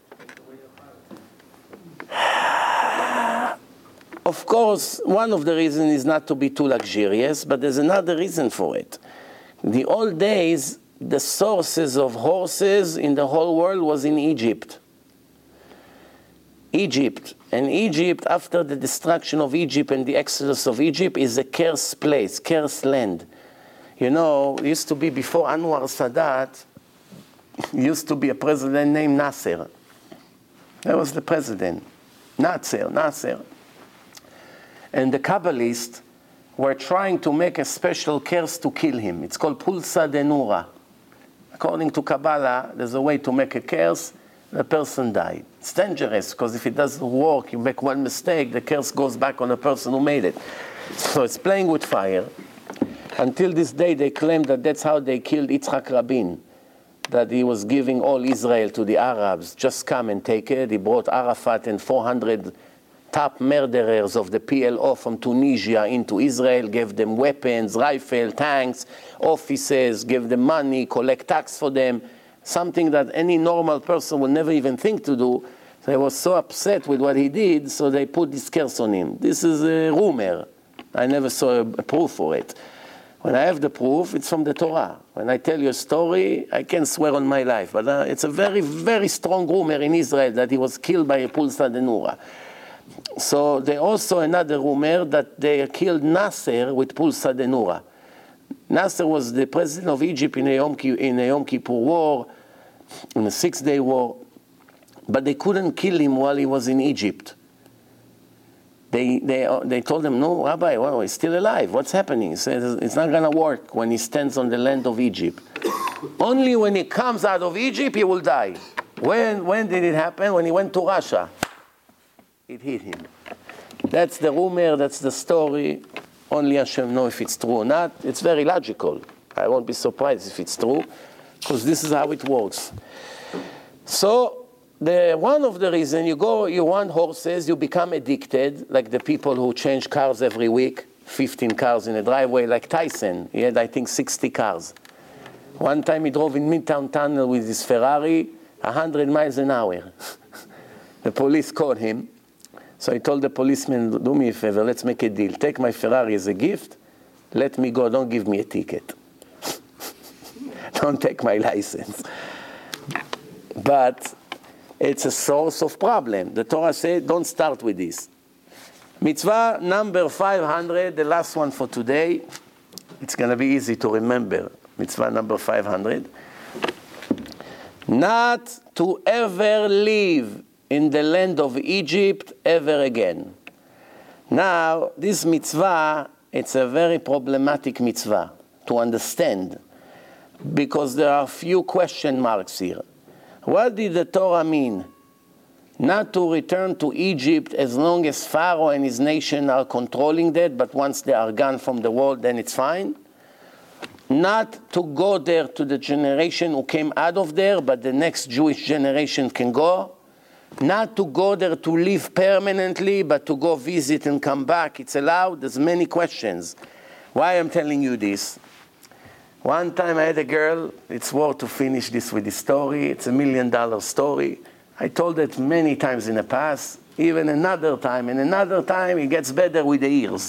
Of course, one of the reasons is not to be too luxurious, but there's another reason for it. In the old days, the sources of horses in the whole world was in Egypt. Egypt. And Egypt, after the destruction of Egypt and the exodus of Egypt, is a cursed place, cursed land. You know, it used to be before Anwar Sadat, used to be a president named Nasser. That was the president. Nasser, Nasser. And the Kabbalists were trying to make a special curse to kill him. It's called Pulsa de Nura. According to Kabbalah, there's a way to make a curse, the person died. It's dangerous, because if it doesn't work, you make one mistake, the curse goes back on the person who made it. So it's playing with fire. Until this day, they claim that that's how they killed Yitzhak Rabin, that he was giving all Israel to the Arabs. Just come and take it. He brought Arafat and four hundred top murderers of the P L O from Tunisia into Israel, gave them weapons, rifle, tanks, offices, gave them money, collect tax for them, something that any normal person would never even think to do. They were so upset with what he did, so they put this curse on him. This is a rumor. I never saw a proof for it. When I have the proof, it's from the Torah. When I tell you a story, I can swear on my life. But uh, it's a very, very strong rumor in Israel that he was killed by a Pulsa de Nura. So there also another rumor that they killed Nasser with Pulsa de Nura. Nasser was the president of Egypt in a Yom, Ki- in a Yom Kippur war, in a six-day war. But they couldn't kill him while he was in Egypt. They, they, they told him, no, Rabbi, well, he's still alive. What's happening? He says, it's not going to work when he stands on the land of Egypt. Only when he comes out of Egypt, he will die. When, when did it happen? When he went to Russia. It hit him. That's the rumor, that's the story. Only Hashem knows if it's true or not. It's very logical. I won't be surprised if it's true, because this is how it works. So, The, one of the reasons you go, you want horses, you become addicted, like the people who change cars every week, fifteen cars in a driveway, like Tyson. He had, I think, sixty cars. One time he drove in Midtown Tunnel with his Ferrari, one hundred miles an hour. The police called him. So he told the policeman, do me a favor, let's make a deal. Take my Ferrari as a gift. Let me go. Don't give me a ticket. Don't take my license. But it's a source of problem. The Torah said, don't start with this. Mitzvah number five hundred, the last one for today. It's going to be easy to remember. Mitzvah number five hundred. Not to ever live in the land of Egypt ever again. Now, this mitzvah, it's a very problematic mitzvah to understand, because there are few question marks here. What did the Torah mean? Not to return to Egypt as long as Pharaoh and his nation are controlling that, but once they are gone from the world, then it's fine. Not to go there to the generation who came out of there, but the next Jewish generation can go. Not to go there to live permanently, but to go visit and come back. It's allowed. There's many questions. Why I'm telling you this? One time I had a girl, it's worth to finish this with this story. It's a million dollar story. I told it many times in the past, even another time, and another time it gets better with the years.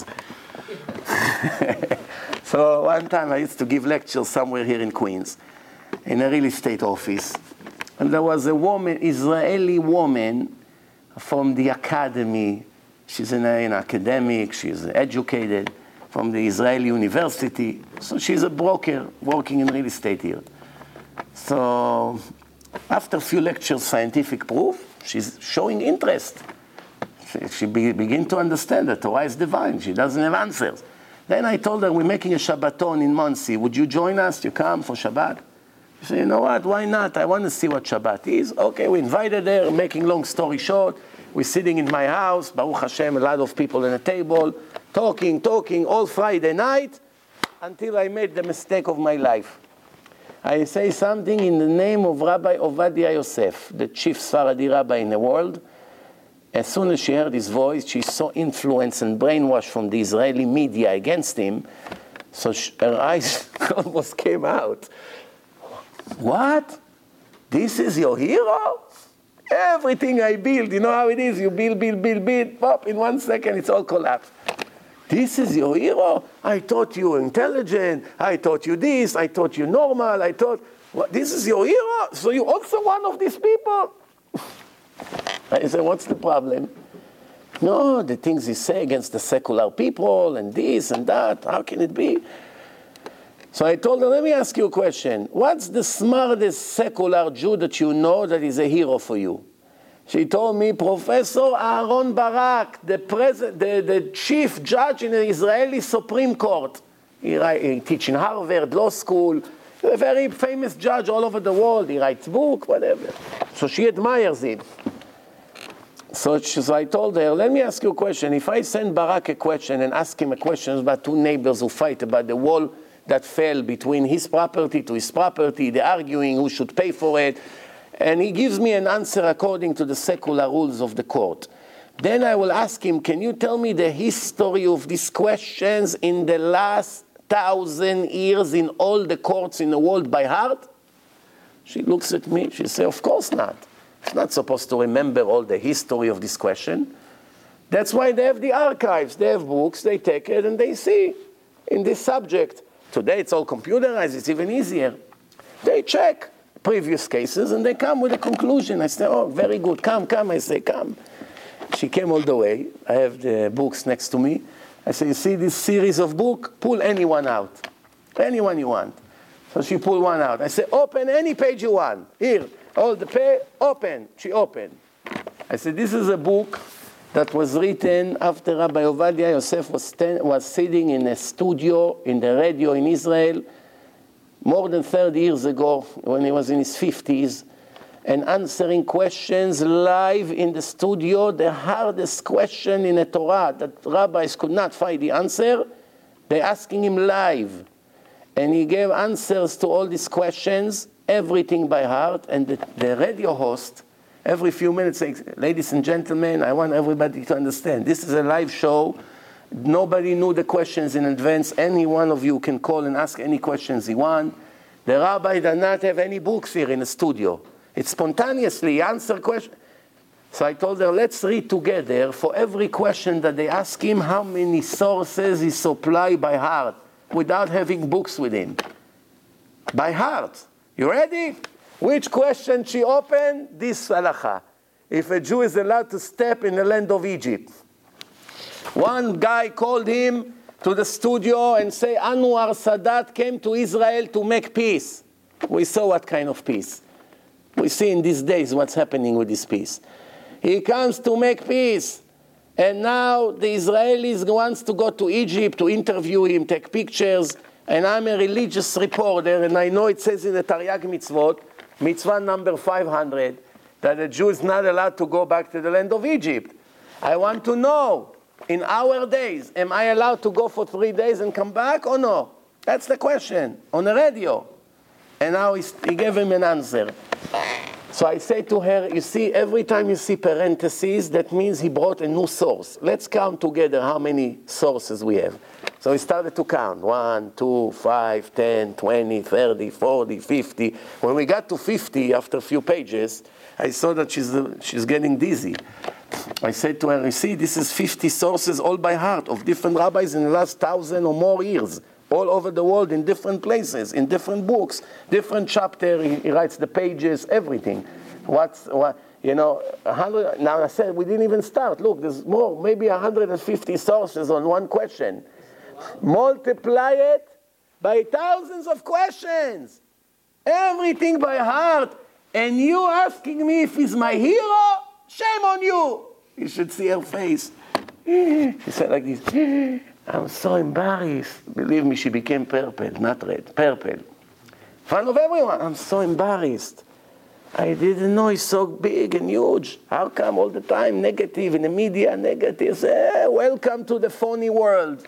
So one time I used to give lectures somewhere here in Queens, in a real estate office. And there was a woman, Israeli woman from the academy. She's an, an academic, she's educated from the Israeli university. So she's a broker working in real estate here. So after a few lectures, scientific proof, she's showing interest. She, she be, begin to understand that Torah is divine. She doesn't have answers. Then I told her, we're making a Shabbaton in Monsey. Would you join us? You come for Shabbat? She said, you know what, why not? I want to see what Shabbat is. Okay, we invited her, making long story short. We're sitting in my house, Baruch Hashem, a lot of people at a table, talking, talking, all Friday night, until I made the mistake of my life. I say something in the name of Rabbi Ovadia Yosef, the chief Sephardi rabbi in the world. As soon as she heard his voice, she's so influenced and brainwashed from the Israeli media against him, so she, her eyes almost came out. What? This is your hero? Everything I build, you know how it is, you build, build, build, build, pop, in one second it's all collapsed. This is your hero? I thought you were intelligent. I thought you this. I thought you normal. I thought, what, this is your hero? So you also one of these people? I said, what's the problem? No, the things he say against the secular people and this and that, how can it be? So I told her, let me ask you a question. What's the smartest secular Jew that you know that is a hero for you? She told me, Professor Aaron Barak, the, pres- the, the chief judge in the Israeli Supreme Court. He, he teaches in Harvard Law School, a very famous judge all over the world. He writes books, whatever. So she admires him. So, she, so I told her, let me ask you a question. If I send Barak a question and ask him a question about two neighbors who fight about the wall that fell between his property to his property, they're arguing who should pay for it, and he gives me an answer according to the secular rules of the court. Then I will ask him, can you tell me the history of these questions in the last thousand years in all the courts in the world by heart? She looks at me, she says, of course not. It's not supposed to remember all the history of this question. That's why they have the archives. They have books, they take it, and they see in this subject. Today it's all computerized, it's even easier. They check previous cases, and they come with a conclusion. I say, oh, very good, come, come. I say, come. She came all the way. I have the books next to me. I say, you see this series of books? Pull anyone out. Anyone you want. So she pulled one out. I say, open any page you want. Here. All the page, open. She opened. I said, this is a book that was written after Rabbi Ovadia Yosef was, ten, was sitting in a studio in the radio in Israel more than thirty years ago when he was in his fifties and answering questions live in the studio, the hardest question in the Torah that rabbis could not find the answer, they're asking him live. And he gave answers to all these questions, everything by heart, and the, the radio host, every few minutes says, ladies and gentlemen, I want everybody to understand, this is a live show. Nobody knew the questions in advance. Any one of you can call and ask any questions you want. The rabbi does not have any books here in the studio. It's spontaneously answer questions. So I told her, let's read together for every question that they ask him, how many sources he supply by heart, without having books with him. By heart. You ready? Which question she opened? This halacha. If a Jew is allowed to step in the land of Egypt. One guy called him to the studio and say, Anwar Sadat came to Israel to make peace. We saw what kind of peace. We see in these days what's happening with this peace. He comes to make peace. And now the Israelis wants to go to Egypt to interview him, take pictures. And I'm a religious reporter, and I know it says in the Taryag Mitzvot, Mitzvah number five hundred, that a Jew is not allowed to go back to the land of Egypt. I want to know, in our days, am I allowed to go for three days and come back or no? That's the question, on the radio. And now he, he gave him an answer. So I say to her, you see, every time you see parentheses, that means he brought a new source. Let's count together how many sources we have. So we started to count. One, two, five, ten, twenty, thirty, forty, fifty. When we got to fifty, after a few pages, I saw that she's, uh, she's getting dizzy. I said to her, you see, this is fifty sources all by heart of different rabbis in the last thousand or more years. All over the world, in different places, in different books, different chapter. He, he writes the pages, everything. What's what you know? one hundred, now I said we didn't even start. Look, there's more, maybe one hundred fifty sources on one question. Multiply it by thousands of questions. Everything by heart, and you asking me if he's my hero? Shame on you. You should see her face. She said like this. I'm so embarrassed. Believe me, she became purple, not red, purple. In front of everyone, I'm so embarrassed. I didn't know he's so big and huge. How come all the time negative in the media, negative? Say, welcome to the phony world.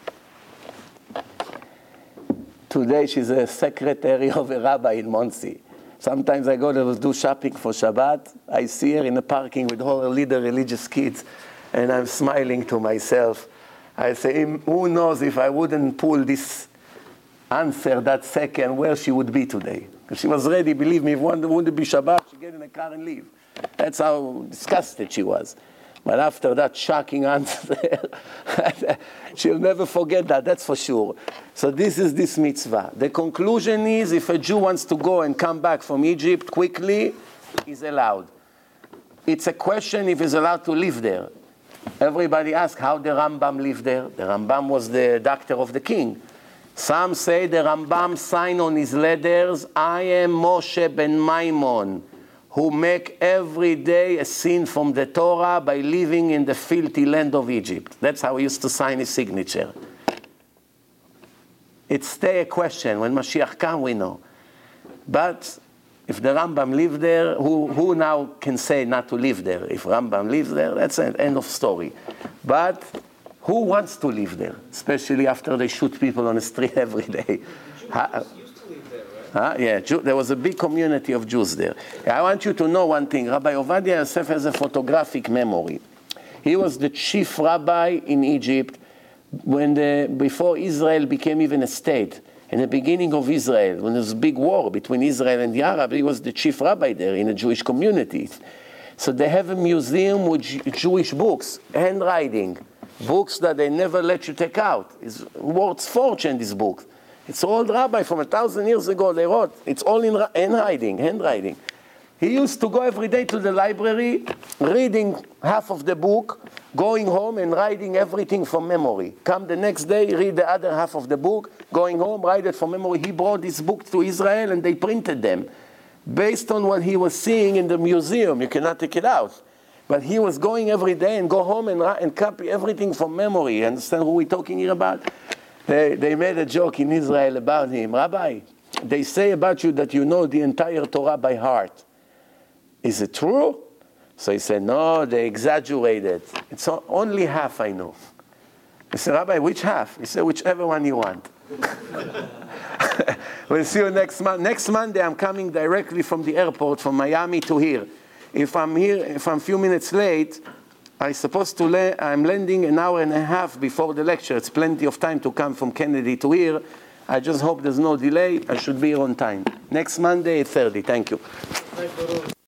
Today she's a secretary of a rabbi in Monsey. Sometimes I go to do shopping for Shabbat. I see her in the parking with all her little religious kids, and I'm smiling to myself. I say, who knows if I wouldn't pull this answer that second, where she would be today. Because she was ready, believe me, if one wouldn't be Shabbat, she'd get in a car and leave. That's how disgusted she was. But after that shocking answer, she'll never forget that, that's for sure. So this is this mitzvah. The conclusion is, if a Jew wants to go and come back from Egypt quickly, he's allowed. It's a question if he's allowed to live there. Everybody asks how the Rambam lived there. The Rambam was the doctor of the king. Some say the Rambam signed on his letters, I am Moshe ben Maimon, who make every day a sin from the Torah by living in the filthy land of Egypt. That's how he used to sign his signature. It's still a question. When Mashiach comes, we know. But if the Rambam lived there, who, who now can say not to live there? If Rambam lives there, that's an end of story. But who wants to live there? Especially after they shoot people on the street every day. The Jews used to live there, right? Huh? Yeah, Jew, there was a big community of Jews there. I want you to know one thing. Rabbi Ovadia Yosef has a photographic memory. He was the chief rabbi in Egypt when the, before Israel became even a state. In the beginning of Israel, when there was a big war between Israel and the Arabs, he was the chief rabbi there in a Jewish community. So they have a museum with Jewish books, handwriting, books that they never let you take out. It's worth fortune, this book. It's old rabbi from a thousand years ago they wrote. It's all in handwriting, handwriting. He used to go every day to the library, reading half of the book, going home and writing everything from memory. Come the next day, read the other half of the book, going home, write it from memory. He brought this book to Israel and they printed them. Based on what he was seeing in the museum, you cannot take it out. But he was going every day and go home and, and copy everything from memory. You understand who we're talking here about? They, they made a joke in Israel about him. Rabbi, they say about you that you know the entire Torah by heart. Is it true? So he said, no, they exaggerated. It's only half I know. I said, Rabbi, which half? He said, whichever one you want. We'll see you next month. Next Monday, I'm coming directly from the airport, from Miami to here. If I'm here, if I'm a few minutes late, I'm supposed to, la- I'm landing an hour and a half before the lecture. It's plenty of time to come from Kennedy to here. I just hope there's no delay. I should be here on time. Next Monday, eight thirty. Thank you.